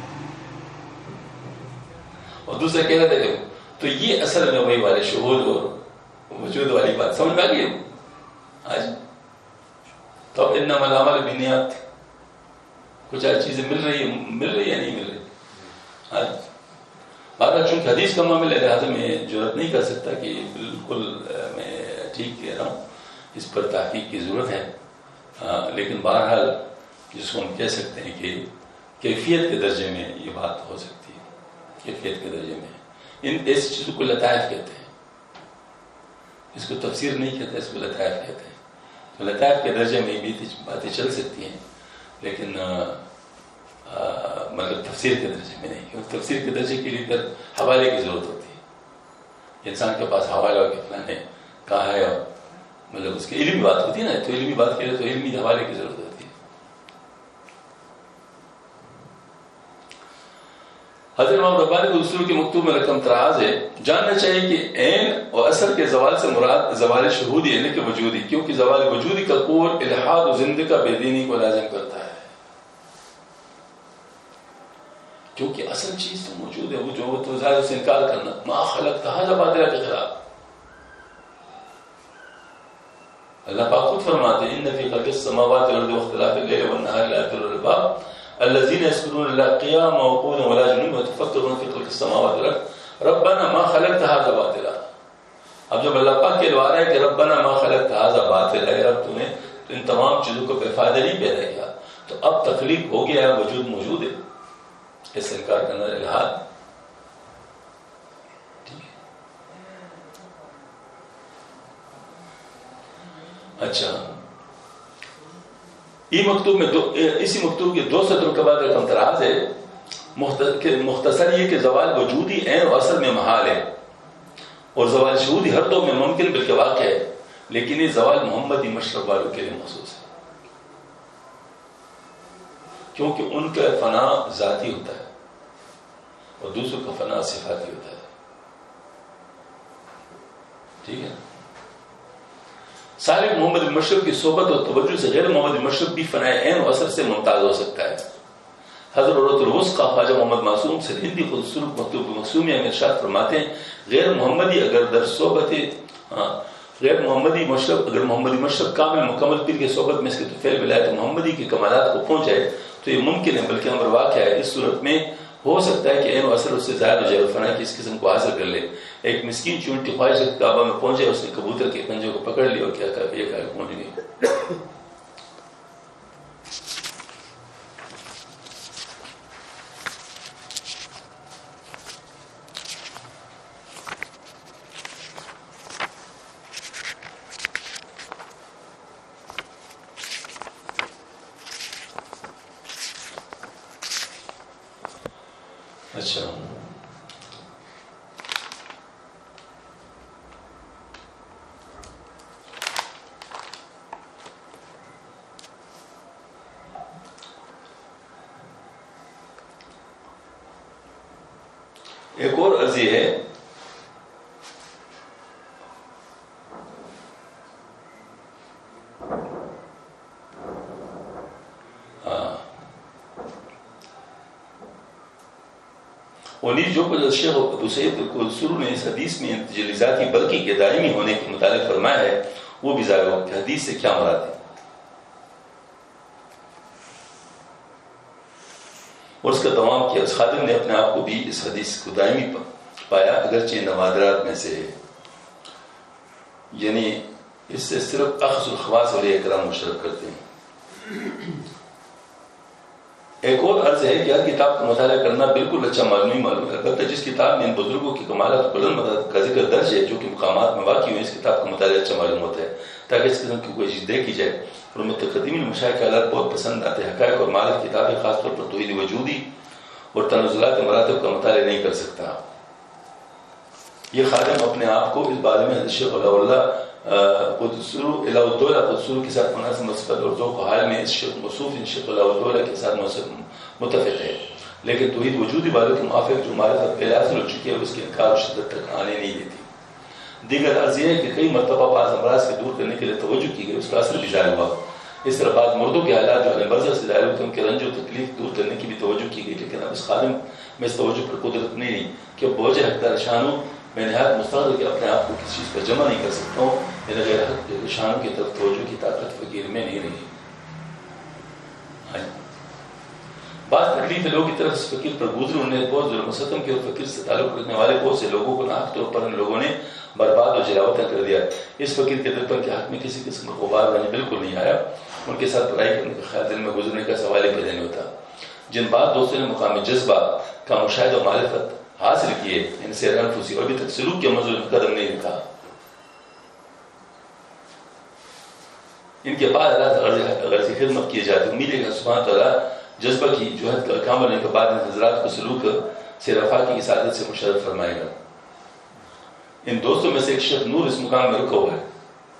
اور دوسرا کہہ رہا تھا کہ تو یہ اصل میں وہی والے شہود اور وجود والی بات سمجھ میں آ گئی آج. تو اب انما الاعمال بالنیات، کچھ اور چیزیں مل رہی ہے یا نہیں مل رہی آج. بارہ چونکہ حدیث کا معاملہ ہے لہٰذا میں جرات نہیں کر سکتا کہ بالکل میں ٹھیک کہہ رہا ہوں، اس پر تحقیق کی ضرورت ہے. لیکن بہرحال جس کو ہم کہہ سکتے ہیں کہ کیفیت کے درجے میں یہ بات ہو سکتی ہے. کیفیت کے درجے میں ان ایسی چیزوں کو لطائف کہتے ہیں، اس کو تفسیر نہیں کہتے، اس کو لطائف کہتے ہیں. تو لطائف کے درجے میں بھی باتیں چل سکتی ہیں، لیکن مطلب تفسیر کے درجے میں نہیں. کیونکہ تفسیر کے درجے کے لیے پھر حوالے کی ضرورت ہوتی ہے. انسان کے پاس حوالہ ہو کہ فلاں نے کہا ہے، اور مطلب اس کی علمی بات ہوتی ہے نا، تو علمی بات کے لیے تو علمی حوالے کی ضرورت ہوتی ہے. حضرت امام ربانی کے اصول کے مکتوب میں رقم 53 ہے. جاننا چاہیے کہ عین اور اثر کے زوال سے مراد زوال شہودی یعنی کہ وجودی، کیونکہ زوال وجودی کا قول الحاد و زندگی کا بے دینی کو لازم کرتا ہے. کیونکہ اصل چیز تو موجود ہے، وہ جو تو ظاہر سے انکار کرنا ما خلقت ھذا باطلا کے خلاف. اللہ پاک خود فرماتے ہیں ان فی خلق السماوات والارض واختلاف الليل والنهار لآیات للألباب الذين يذكرون الله قیاما وقعودا وعلى جنوبهم ويتفکرون فی خلق السماوات والارض ربنا ما خلقت ھذا باطلا. اب جب اللہ پاک کہلوا رہا ہے کہ ربنا ما خلقت ھذا باطلا، اے رب تو نے ان تمام چیزوں کو بے فائدہ نہیں پیدا کیا، تو اب تخلیق ہو گیا ہے، وجود موجود ہے، اس سے انکار کرنا الحاد. اچھا، یہ مکتوب میں اسی مکتوب کے 2 سطروں کے بعد رقم 53 ہے. مختصر یہ کہ زوال وجودی عین و اصل میں محال ہے، اور زوال شہودی ہر دو میں ممکن بلکہ واقع ہے، لیکن یہ زوال محمدی مشرب والوں کے لیے مخصوص ہے، کیونکہ ان کا فنا ذاتی ہوتا ہے اور دوسروں کا فنا صفاتی ہوتا ہے. ٹھیک ہے. سالک محمد مشرق کی صحبت اور توجہ سے غیر محمد مشرق بھی فنائے عین و اثر سے ممتاز ہو سکتا ہے. حضرت الوسقی خواجہ محمد معصوم سے ہندی خود سلوک مکتوب معصومیہ میں ارشاد فرماتے ہیں غیر محمدی اگر در صحبت غیر محمدی مشرق اگر محمدی مشرق کامل مکمل پیر کے صحبت میں اس کے طفیل ولایت محمدی کے کمالات کو پہنچ جائے تو یہ ممکن ہے بلکہ امر واقع ہے. اس صورت میں ہو سکتا ہے کہ عین و اثر اس سے زائد ہو جائے اور فنا کی اس قسم کو حاصل کر لے. ایک مسکین چونٹی خواہش کعبہ میں پہنچے، اس نے کبوتر کے پنجوں کو پکڑ لیا اور کیا کہا یہ پہنچ گئی. اچھا ایک اور عرض یہ ہے جو کچھ شیخ ابو سعید القدسری نے اس حدیث میں تجلیزاتی بلکہ کے دائمی ہونے کے متعلق فرمایا ہے وہ بھی ظاہر ہو کہ حدیث سے کیا مراد ہے اور اس کا تمام کیا اس خادم نے اپنے آپ کو بھی اس حدیث کو دائمی پایا اگرچہ نوادرات میں سے یعنی اس سے صرف اخذ الخواص اولیاء کرام مشرف کرتے ہیں. ایک اور عرض ہے کہ ہر کتاب کا مطالعہ کرنا بالکل اچھا معلوم ہے البتہ جس کتاب میں ان بزرگوں کی کمالات بلند مدد کا ذکر درج ہے جو کہ مقامات میں واقع ہوئے اس کتاب کا مطالعہ اچھا معلوم ہوتا ہے تاکہ اس قسم کی کوئی چیز دیکھی جائے اور متقدمین مشائخ کے حالات بہت پسند آتے ہیں. حقائق اور معارف کتابیں خاص طور پر توحید وجودی اور تنزلات مراتب کا مطالعہ نہیں کر سکتا. یہ خادم اپنے آپ کو اس بارے میں شیخ اللہ الہ الدولہ قدسرو کے ساتھ مناسب مثبت اور ذوق و حال میں اس شیخ مصوف شیخ الہ الدولہ کے ساتھ متفق ہے لیکن توحید وجودی والوں کے موافق جو معرفت پہلے حاصل ہو چکی ہے اس کے انکار و شدت تک آنے نہیں دیتی. دیگر عرض یہ ہے کہ کئی مرتبہ بعض امراض کے دور کرنے کے لیے توجہ کی گئی اس کا اثر بھی ظاہر ہوا. اس طرح بعض مردوں کے حالات جو عالم برزخ سے ظاہر ہوتے ہیں ان کے رنج و تکلیف دور کرنے کی بھی توجہ کی گئی لیکن اب اس خادم میں اس توجہ پر قدرت نہیں رہی کہ بوجھ حقدار شانوں میں نہایت مستقل کہ اپنے آپ کو کسی چیز پر جمع نہیں کر سکتا ہوں میرے غیر حق شانوں کی طرف توجہ کی طاقت فقیر میں نہیں رہی. بعض تکلیف لوگوں کی طرف اس فقیر پر گزرے انہوں نے بہت ظلم و ستم کیا اور فقیر سے تعلق رکھنے والے بہت سے لوگوں کو ناحق طور پر ان لوگوں نے برباد اور جلاوطن کر دیا. اس فقیر کے دل پر کے حق میں کسی قسم کا غبار بنے بالکل نہیں آیا. ان کے ساتھ برائی کرنے کا خیال دل میں گزرنے کا سوال ہی پیدا نہیں ہوتا. جن بعض دوستوں نے مقامی جذبہ کا مشاہدہ و معرفت حاصل کیے ان سے انفسی اور ابھی تک سلوک کے منظور قدم نہیں رکھا ان کے بعد غرض خدمت کیے جاتے. امید ہے کہ سبحانہ تعالیٰ جذبہ کی جو ہے کام ہونے کے بعد ان حضرات کو سلوک سے رفع کی اسعادت سے مشرف فرمائے گا. ان دوستوں میں سے ایک شیخ نور اس مقام میں رکا ہوا ہے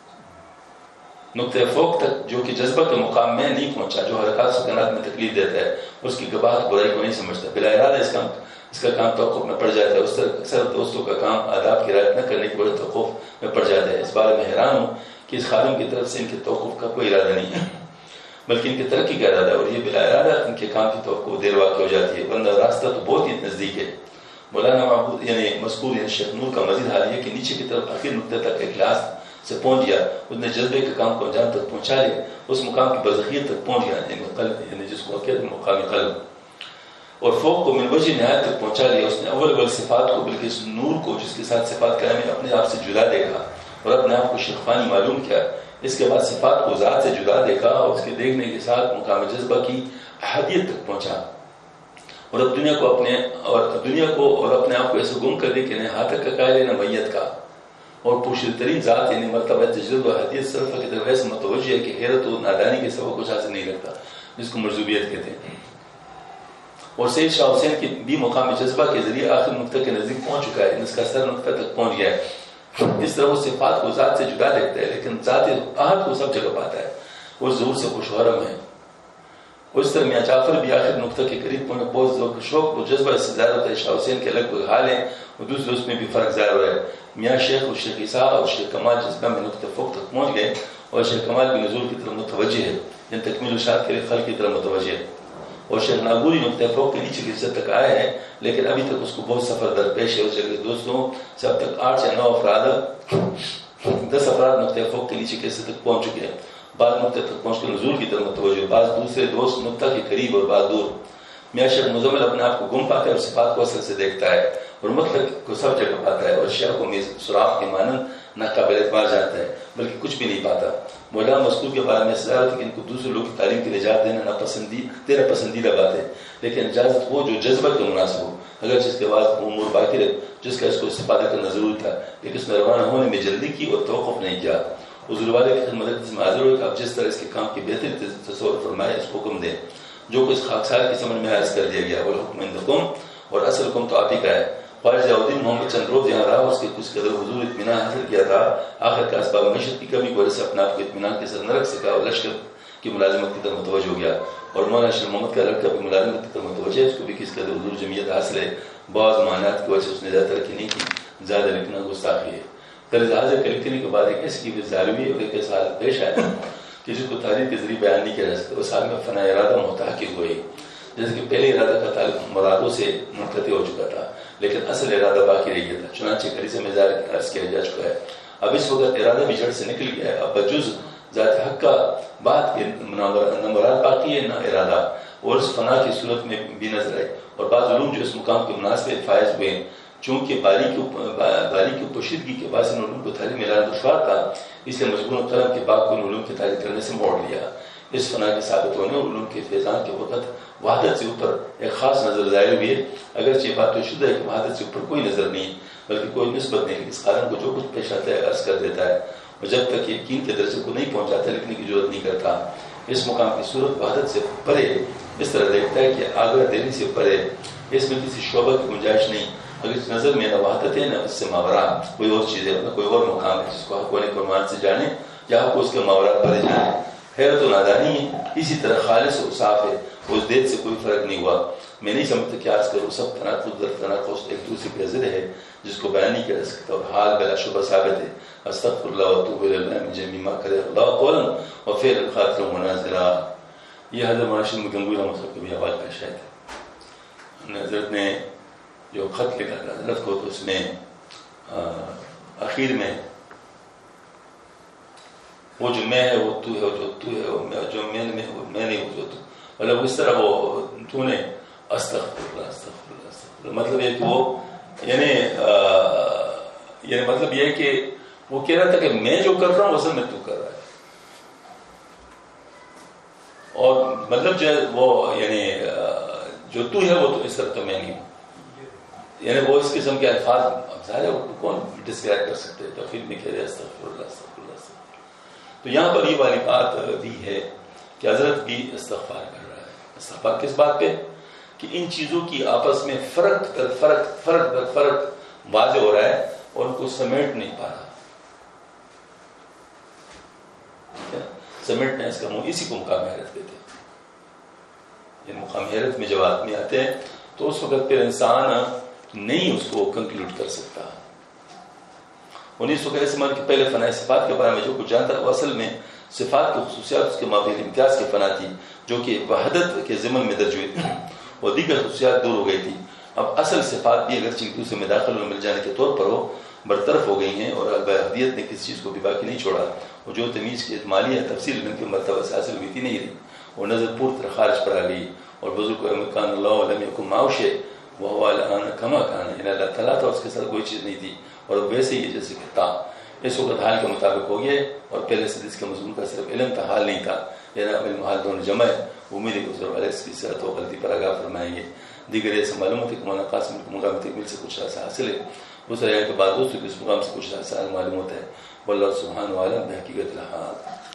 نقطہ فوق تک جو کہ جذبہ کے مقام میں نہیں پہنچا جو حرکات سکنات میں تکلیف دیتا ہے اس کی گواہت برائی کو نہیں سمجھتا بلا ارادہ اس کا کام توقف میں پڑ جاتا ہے. اس طرح اکثر دوستوں کا کام آداب کی رعایت نہ کرنے کے بڑے توقف میں پڑ جاتا ہے. اس بارے میں حیران ہوں کہ اس خادم کی طرف سے ان کے توقف کا کوئی ارادہ نہیں ہے بلکہ ان کی ترقی کا ارادہ ہے اور یہ بلا ارادہ ان کے کام کی توقع دیر واقع ہو جاتی ہے ورنہ راستہ تو بہت ہی نزدیک ہے. مولانا محمود یعنی مذکور یعنی شیخ نور کا مزید حال یہ کہ نیچے کی طرف آخر نقطے تک اخلاص سے پہنچ گیا اس نے جذبے کے کام کو انجام تک پہنچا لیا اس مقام کی برزخیت تک پہنچ گیا یعنی قلب یعنی جس کو کہتے ہیں مقامی قلب اور فوق کو من وجہ نہایت تک پہنچا لیا. اس نے اول صفات کو بلکہ اس نور کو جس کے ساتھ صفات کلامی اپنے آپ سے جدا دیکھا اور اپنے آپ کو شیخوانی معلوم کیا. اس کے بعد صفات کو ذات سے جدا دیکھا اور اس کے دیکھنے کے ساتھ مقام جذبہ کی احادیت تک پہنچا اور اب دنیا کو اور اپنے آپ کو ایسے گم کر دے کہ نہ حاطق کا قائل ہے نہ میت کا اور پوشیدہ ترین ذات یعنی مرتبہ تجربہ و حدیث صرف کی طرف ایسے متوجہ ہے کہ حیرت و نادانی کے سبب کچھ حاصل نہیں لگتا جس کو مرزوبیت کہتے ہیں. اور سید شاہ حسین کی بھی مقام جذبہ کے ذریعے آخر نقطہ کے نزدیک پہنچ چکا ہے اس کا سر نقطہ تک پہنچ گیا ہے. اس طرح وہ صفات کو ذات سے جدا دیکھتا ہے لیکن ذات احد کو سب جگہ پاتا ہے وہ ظہور سے خوش حرم ہے. اس طرح میاں جعفر بھی آخر نقطہ کے قریب پہنچے بہت ذوق شوق و جذبہ اس سے ظاہر ہوتا ہے. شاہ حسین کے الگ حال ہیں اور دوسرے اس میں بھی فرق ظاہر ہوا ہے. میاں شیخ اور شیخ عیسیٰ اور شیخ کمال جذبہ میں نقطہ فوق تک پہنچ گئے اور شیخ کمال بھی نزول کی طرف متوجہ ہے یعنی تکمیل اشاعت کے لیے خلق کی طرف متوجہ ہے اور شیخ ناگوری نقطہ فوق کے نیچے کی حصے تک آیا ہے لیکن ابھی تک اس کو بہت سفر درپیش ہے. اس جگہ دوستوں سے اب تک 8 یا 9 افراد 10 افراد نقطہ فوق کے نیچے کے حصے تک پہنچ چکے ہیں. بعض نقطے تک پہنچ کر نزول کی طرف متوجہ بعض دوسرے دوست نقطہ کے قریب اور بعض دور. میاں شیخ مزمل اپنے آپ کو گم پاتا ہے اور صفات کو اثر سے دیکھتا ہے اور مطلق کو سب جگہ پاتا ہے اور اشیاء کو سراخ کے مانند ناقابل اعتبار جانتا ہے بلکہ کچھ بھی نہیں پاتا. مولانا مذکور کے بارے میں اصرار ہے کہ ان کو دوسرے لوگ کی تعلیم کے لیے اجازت دینا تیرا پسندیدہ بات ہے لیکن اجازت ہو جو جذبہ کے مناسب ہو اگر جس کے بعد امور باقی رہے جس کا اس کو استفادہ کرنا ضروری تھا لیکن اس میں روانہ ہونے میں جلدی کی اور توقف نہیں کیا. حضور والے کی خدمت میں حاضر ہوئے کہ آپ جس طرح اس کے کام کی بہتری تصور فرمائے اس کو حکم دیں جو کہ اس خاکسار کی سمجھ میں عرض کر دیا گیا. والحکم عندکم اور اصل حکم تو آپ ہی کا ہے. خواجہ ضیاءالدین محمد چند روز یہاں رہا, اس کے کچھ قدر حضور اطمینان حاصل کیا تھا. آخر کا اسباب معیشت کی کمی کی وجہ سے اپنے آپ کو اطمینان کے ساتھ نہ رکھ سکا اور لشکر کی ملازمت کی طرف متوجہ ہو گیا. اور مولانا اشرف محمد کا لڑکا بھی ملازمت کی طرف متوجہ ہے, اس کو بھی کس قدر حضور جمعیت حاصل ہے. بعض معنات کی وجہ سے اس نے زیادہ ترقی نہیں کی, زیادہ لکھنا گستاخی ہے. طرز حاضر کے لکھنے کے بعد ایک ایسی کی ظاہری اور ایک ایسا حالت پیش آیا کہ جس کو تاریخ کے ذریعے بیان نہیں کیا جا سکتا. اس حال میں فنا ارادہ متحقق ہوئی, جیسے کہ پہلے ارادہ کا تعلق مرادوں سے منقطع ہو چکا تھا لیکن اصل ارادہ باقی رہ گیا تھا. چنانچہ کلی سے مزار عرض کیا جا چکا ہے. اب اس وقت ارادہ بھی جڑ سے نکل گیا ہے. اب بجز ذات حق کا بات کے نہ مراد باقی ہے نہ ارادہ, اور اس فنا کی صورت میں بھی نظر آئے. اور بعض علوم جو اس مقام کے مناسب فائز ہوئے, چونکہ باریکی پوشیدگی کے بعد ان علوم کو تعلیم ملانا دشوار تھا, اس لیے مجبور قلم کے باغ کو ان علوم کی تعلیم کرنے سے موڑ لیا. اس فنا کے ثابت ہونے اور علوم کے فیضان کے وقت وحدت سے اوپر ایک خاص نظر ظاہر ہوئی ہے. اگرچہ بات تو شدہ ہے کہ وحدت سے اوپر کوئی نظر نہیں بلکہ کوئی نسبت نہیں. اس قارن کو جو کچھ پیش آتا ہے عرض کر دیتا ہے, اور جب تک یقین کے درجے کو نہیں پہنچاتا لکھنے کی ضرورت نہیں کرتا. اس مقام کی صورت وحدت سے پرے اس طرح دیکھتا ہے کہ آگرہ دہلی سے پرے, اس میں کسی شعبہ کی گنجائش نہیں. اگر اس نظر میں نہ وحدت ہے نہ اس سے ماورا کوئی اور چیز ہے, نہ کوئی اور مقام ہے جس کو حق ہونے قربان سے جانے یا حق کو اس کے ماورا پرے جانے. حیرت و نادانی ہے, اسی طرح خالص و صاف ہے, اس دیت سے کوئی فرق نہیں ہوا. میں نہیں سمجھتا کہ آج کل وہ سب تناقض در تناقض ایک دوسرے کے ضد ہے جس کو بیان نہیں کیا جا سکتا, اور حال بلا شبہ ثابت ہے. استغفر اللہ واتوب الی اللہ من جمیع ما کرہ اللہ قولا وفعلا خاطرا ومنازلا. یہ حضرت مولانا شیخ گنگوئی رحمۃ اللہ کی بھی آواز کا شاید ہے. حضرت نے جو خط لکھا تھا حضرت کو, تو اس میں اخیر میں وہ جو میں ہے وہ تو ہے, جو تو ہے وہ جو میں نہیں وہ جو تو, مطلب اس طرح وہ تو نے استغفر اللہ استغفر اللہ استغفر اللہ. مطلب یہ کہ وہ یعنی مطلب یہ کہ وہ کہہ رہا تھا کہ میں جو کر رہا ہوں اصل میں تو کر رہا ہے. اور مطلب جو ہے وہ یعنی جو تو ہے وہ تو اس طرح تو میں نہیں ہوں, یعنی وہ اس قسم کے الفاظ ظاہر ہے کون ڈسکرائب کر سکتے ہیں. توفیق میں کہہ رہے استغفر اللہ استغفر اللہ استغفر. تو یہاں پر یہ والی بات بھی ہے کہ حضرت بھی استغفار کر رہا ہے. استغفار کس بات پہ؟ کہ ان چیزوں کی آپس میں فرق واضح ہو رہا ہے اور ان کو سمیٹ نہیں پا رہا. سمیٹنا اس کا اسی کو مقام حیرت کہتے ہیں. یعنی مقام حیرت میں جب آدمی آتے ہیں تو اس وقت پھر انسان نہیں اس کو کنکلوڈ کر سکتا. انیس وقت ایسے مان کہ پہلے فنا صفات کے بارے میں جو کچھ جانتا وہ اصل میں صفات کی خصوصیات اس کے مابین امتیاز کی فنا تھی جو کہ وحدت کے ضمن میں درج ہوئی تھی اور دیگر خصوصیات دور ہو گئی تھی. اب اصل صفات بھی اگر چنکو سے میں داخل میں مل جانے کے طور پر ہو برطرف ہو گئی ہیں, اور ابدیت نے کسی چیز کو بھی باقی نہیں چھوڑا, اور جو تمیز کی اجمالی ہے تفصیل ان کے مرتبہ سے حاصل ہوئی تھی نہیں رہی, اور نظر پور طرح خارج پر آ گئی. اور بزرگ کان اللہ علم یکن معاوشے وہ الان کما کان, یعنی اللہ تعالیٰ تھا اس کے ساتھ کوئی چیز نہیں تھی اور ویسے ہی جیسے کہ تھا. اس وقت حال کے مطابق ہو گیا, اور پہلے سے جس کے مضمون کا صرف علم تھا, حال نہیں تھا. یعنی علم حال دونوں جمع ہے. امید ہے کہ حضور علیہ اس کی صحت و غلطی پر آگاہ فرمائیں گے. دیگر ایسے معلوم ہوتی کہ مولانا قاسم کے مقام تکمیل سے کچھ راستہ حاصل ہے, اس طرح کے بعد دوسرے اس مقام سے کچھ راستہ معلوم ہوتا ہے. واللہ سبحانہ وعلا بحقیقت الحال.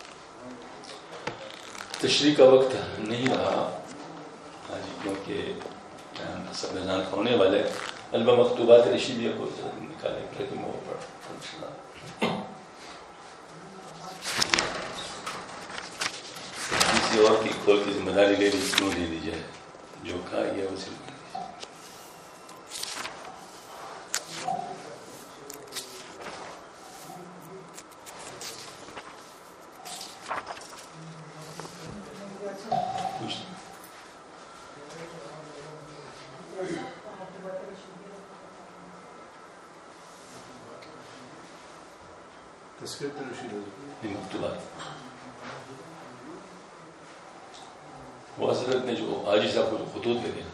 تشریح کا وقت نہیں رہا کیونکہ سب نظام ہونے والے البہ مکتوبات رشیدیہ کو نکالنے کے لیے موقع پر کسی اور کی کھول کی ذمہ داری لے لی کیوں لے لی جائے, جو کہا گیا اسے وہ حضرت نے جو حاجی صاحب کو جو خطوط لگے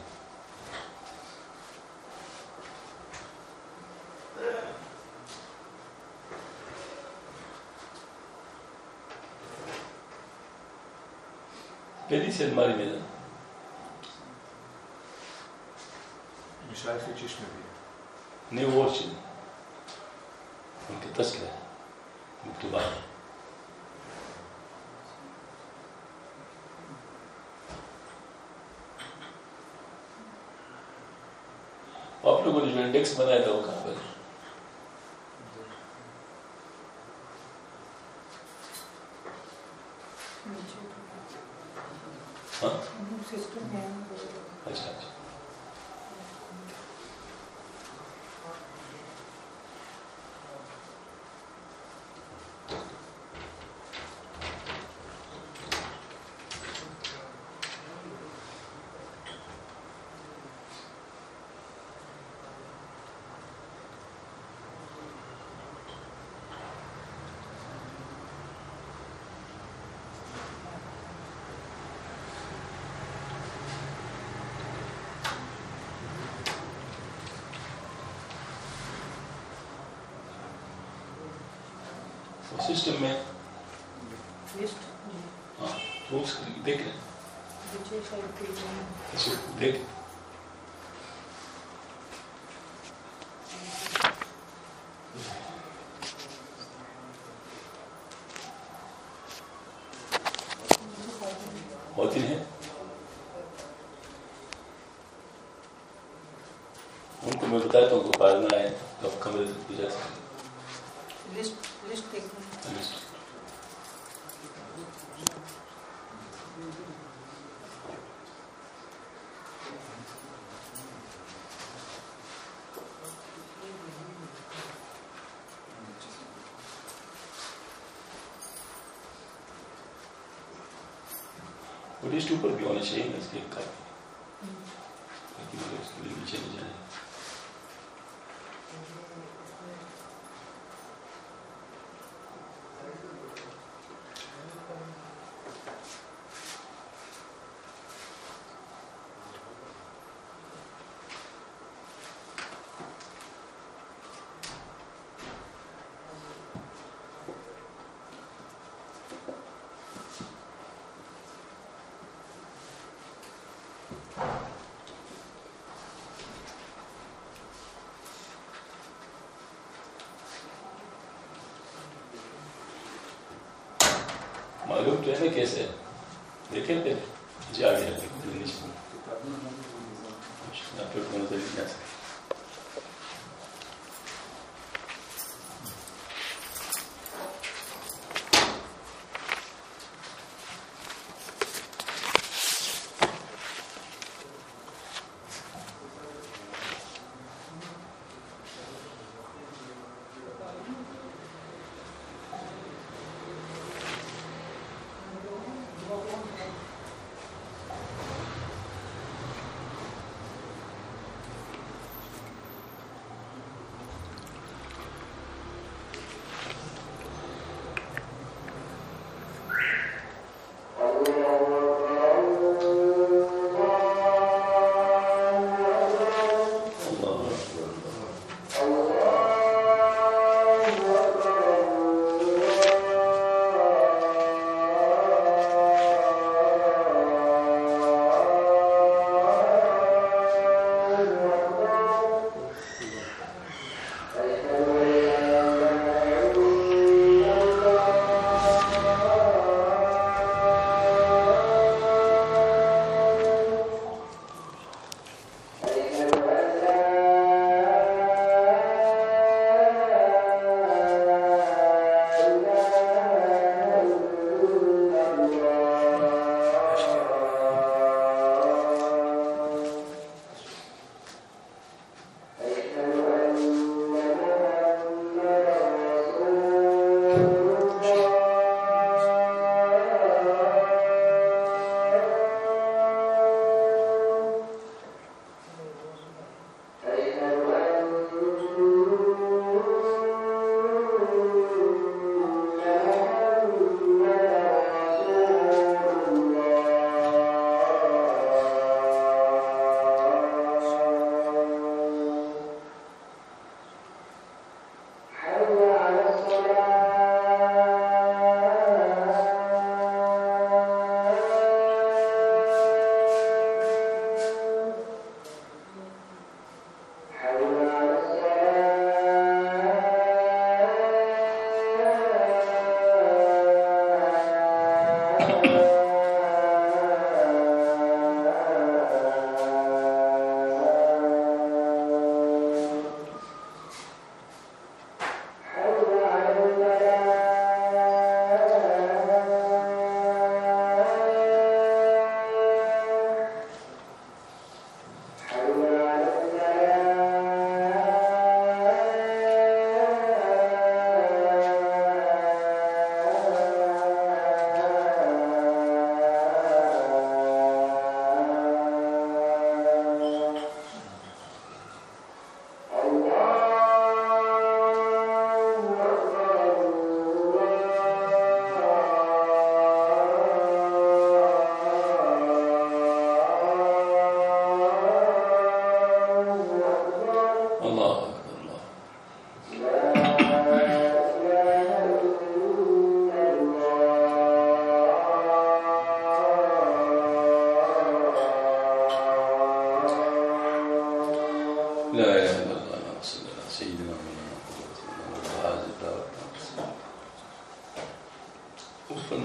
پہلی سے الماری میں مشاعر کے چشمے بھی نہیں وہ چیز ان کے تذکرہ مکتوبات کو جو انڈیکس بنایا تھا وہ کہاں پر؟ ہاں اچھا اچھا سسٹم میں ہاں دیکھ لیں دیکھ ہوتی ہیں ان کو میں بتاتا ہوں کہ پارنا ہے تو آپ کمرے تک جا سکتے لسٹ اوپر بھی ہونا چاہیے اس کے نیچے نہیں جائے. معلوم تو ہے نا کیسے دیکھیں پہلے جی آگے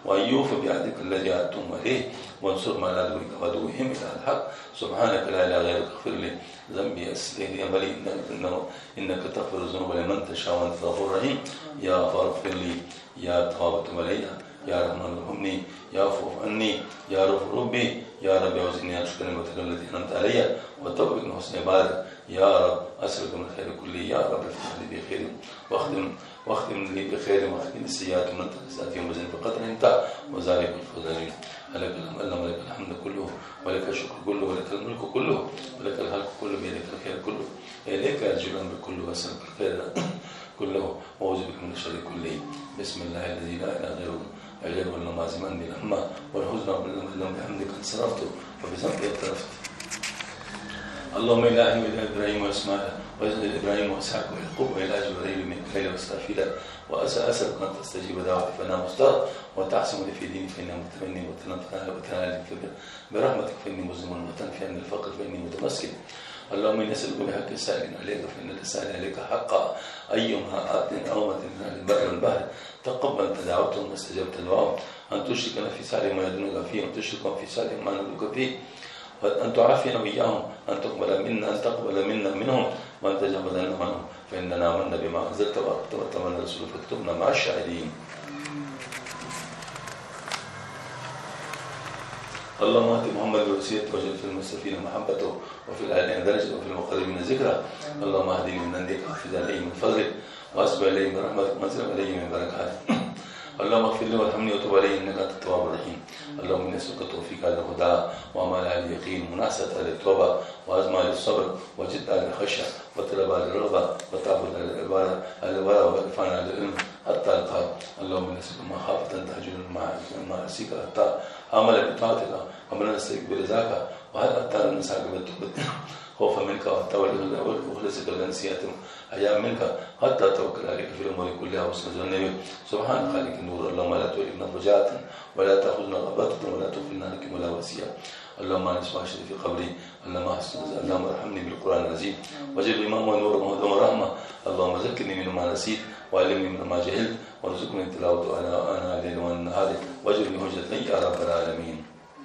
وأن يوفوا بعهدك الذي عهدتم عليه وانصرهم على عدوك وعدوهم إلى الحق. سبحانك لا إله غيرك اغفر لي ذنبي أسلني أملي إنك تغفر الذنوب لمن تشاء وأنت الغفور الرحيم. يا غفار اغفر لي، يا تواب تب علي، يا رحمن ارحمني، يا عفو عني، يا رب ربي، يا رب أوزعني أن أشكر نعمتك التي أنعمت علي وأتوب من حسن عبادك. يا رب أسألك من الخير كله، يا رب افتح لي بخير واختم لي بخير واختم السيئات من تقسات يوم وزن فقط انت وذلك الفضل. اللهم لك الحمد كله ولك الشكر كله ولك الملك كله ولك الخلق كله بيدك الخير كله إليك أرجو الأمر كله وأسألك الخير كله وأعوذ بك من الشر كله. بسم الله الذي لا إله غيره والنمازم عني الهم والحزن والألم بحمدك انصرفت وبذنبي اعترفت. اللهم إلهي وإله إبراهيم وإسماعيل وإله إبراهيم وإسحاق ويعقوب وإله جبريل وميكائيل وإسرافيل وأسألك أن تستجيب دعوتي فأنا مستغفر وتعصمني في ديني فإني متمني وتنالي برحمتك فإني مظلم وتنفي عني الفقر فإني متمسكن. اللهم إني أسألك بحق السائل عليك فإن السائل عليك حقا أيما آت أو مت من أهل البر والبحر تقبل دعوتهم واستجبت دعاهم. أن تشركنا في سالم ما يدنك فيه وأن تشركهم في سالم ما ندعوك فيه وأن تعافينا وإياهم أن تقبل منا منهم وأن تجعلنا منهم فإننا آمنا بما أنزلت واتبعنا الرسول فاكتبنا مع الشاهدين. اللهم آت محمد الوسيلة وجل في المستفين محبته وفي الآلين درجة وفي المقربين ذكرى. اللهم اهدني من عندك واحفظ علي من فضلك وأسبع علي من رحمتك وانزل علي من بركاتك. اللهم اغفر لي وارحمني وتب علي انك انت التواب الرحيم. اللهم اني اسالك التوفيق على الهدى وعمل على اليقين مناسبه على التوبه وعزم على الصبر وجد على الخشيه وطلب على الرغبه وتعبد على الورع والعرفان على العلم حتى القى. اللهم اني اسالك مخافه تهجر مع نفسك حتى عمل بطاعتك ومن نستيق برزاك وحتى نسعك بالتوبه خوفا منك وحتى وخلصك لنسيات أيام منك حتى توكل عليك في الأمور كلها وحسن ظن. سبحان خالق النور. اللهم لا تولنا فجاءة ولا تأخذنا غبطة ولا تغفلنا لك ولا وسيا. اللهم أنس واشر في قبري. اللهم ارحمني بالقرآن العظيم وجل إمام ونور وهدى ورحمة. اللهم ذكرني مما نسيت وعلمني مما جهلت وارزقني تلاوته أنا الليل والنهار واجعلني حجة يا رب العالمين.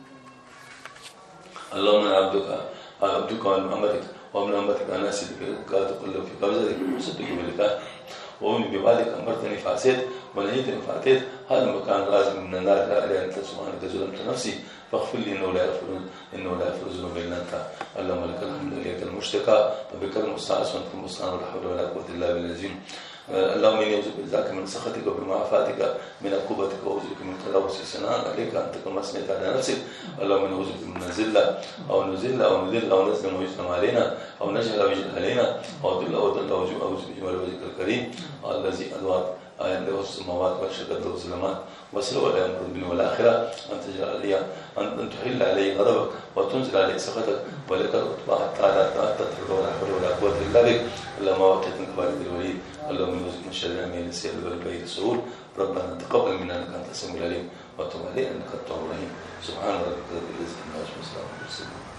اللهم أنا عبدك ومن أمتك ومن أمتك أنا سيدك قال تقول في قبضتك وصدق بلقاء وأمني ببعدك أمرتني فعسيت ونهيتني فأتيت. هذا المكان لازم من النار لا إله إلا أنت سبحانك ظلمت نفسي فاغفر لي إنه لا يغفر الذنوب إلا أنت. اللهم لك الحمد إليك المشتكى وبك المستعان وأنت المستعان ولا حول ولا قوة إلا بالله العظيم. اللهم إني أعوذ بك من سخطك وبمعافاتك من عقوبتك وأعوذ بك من تلوث السنان عليك أنت كما أثنيت على نفسك. اللهم إني أعوذ بك من نذل أو نذل أو نظلم ويظلم علينا أو نجهل أو يجهل علينا أو ضل أو ضل أو أعوذ بجمال وجهك الكريم الذي أدوات آيات له السماوات والشدة له الظلمات وسلوى ولا يمر الدنيا والآخرة. أن تجعل علي أن تحل علي غضبك وتنزل علي سخطك ولك الرتبة حتى لا تترك ولا حول ولا قوة إلا بك. اللهم وقت من كبائر الوليد. اللهم نعوذ من شر الأمين السير والبعيد السهول. ربنا تقبل منا إنك أنت السميع العليم وتب علينا إنك أنت التواب الرحيم. سبحان ربك رب العزة عما يصفون وسلام على المرسلين.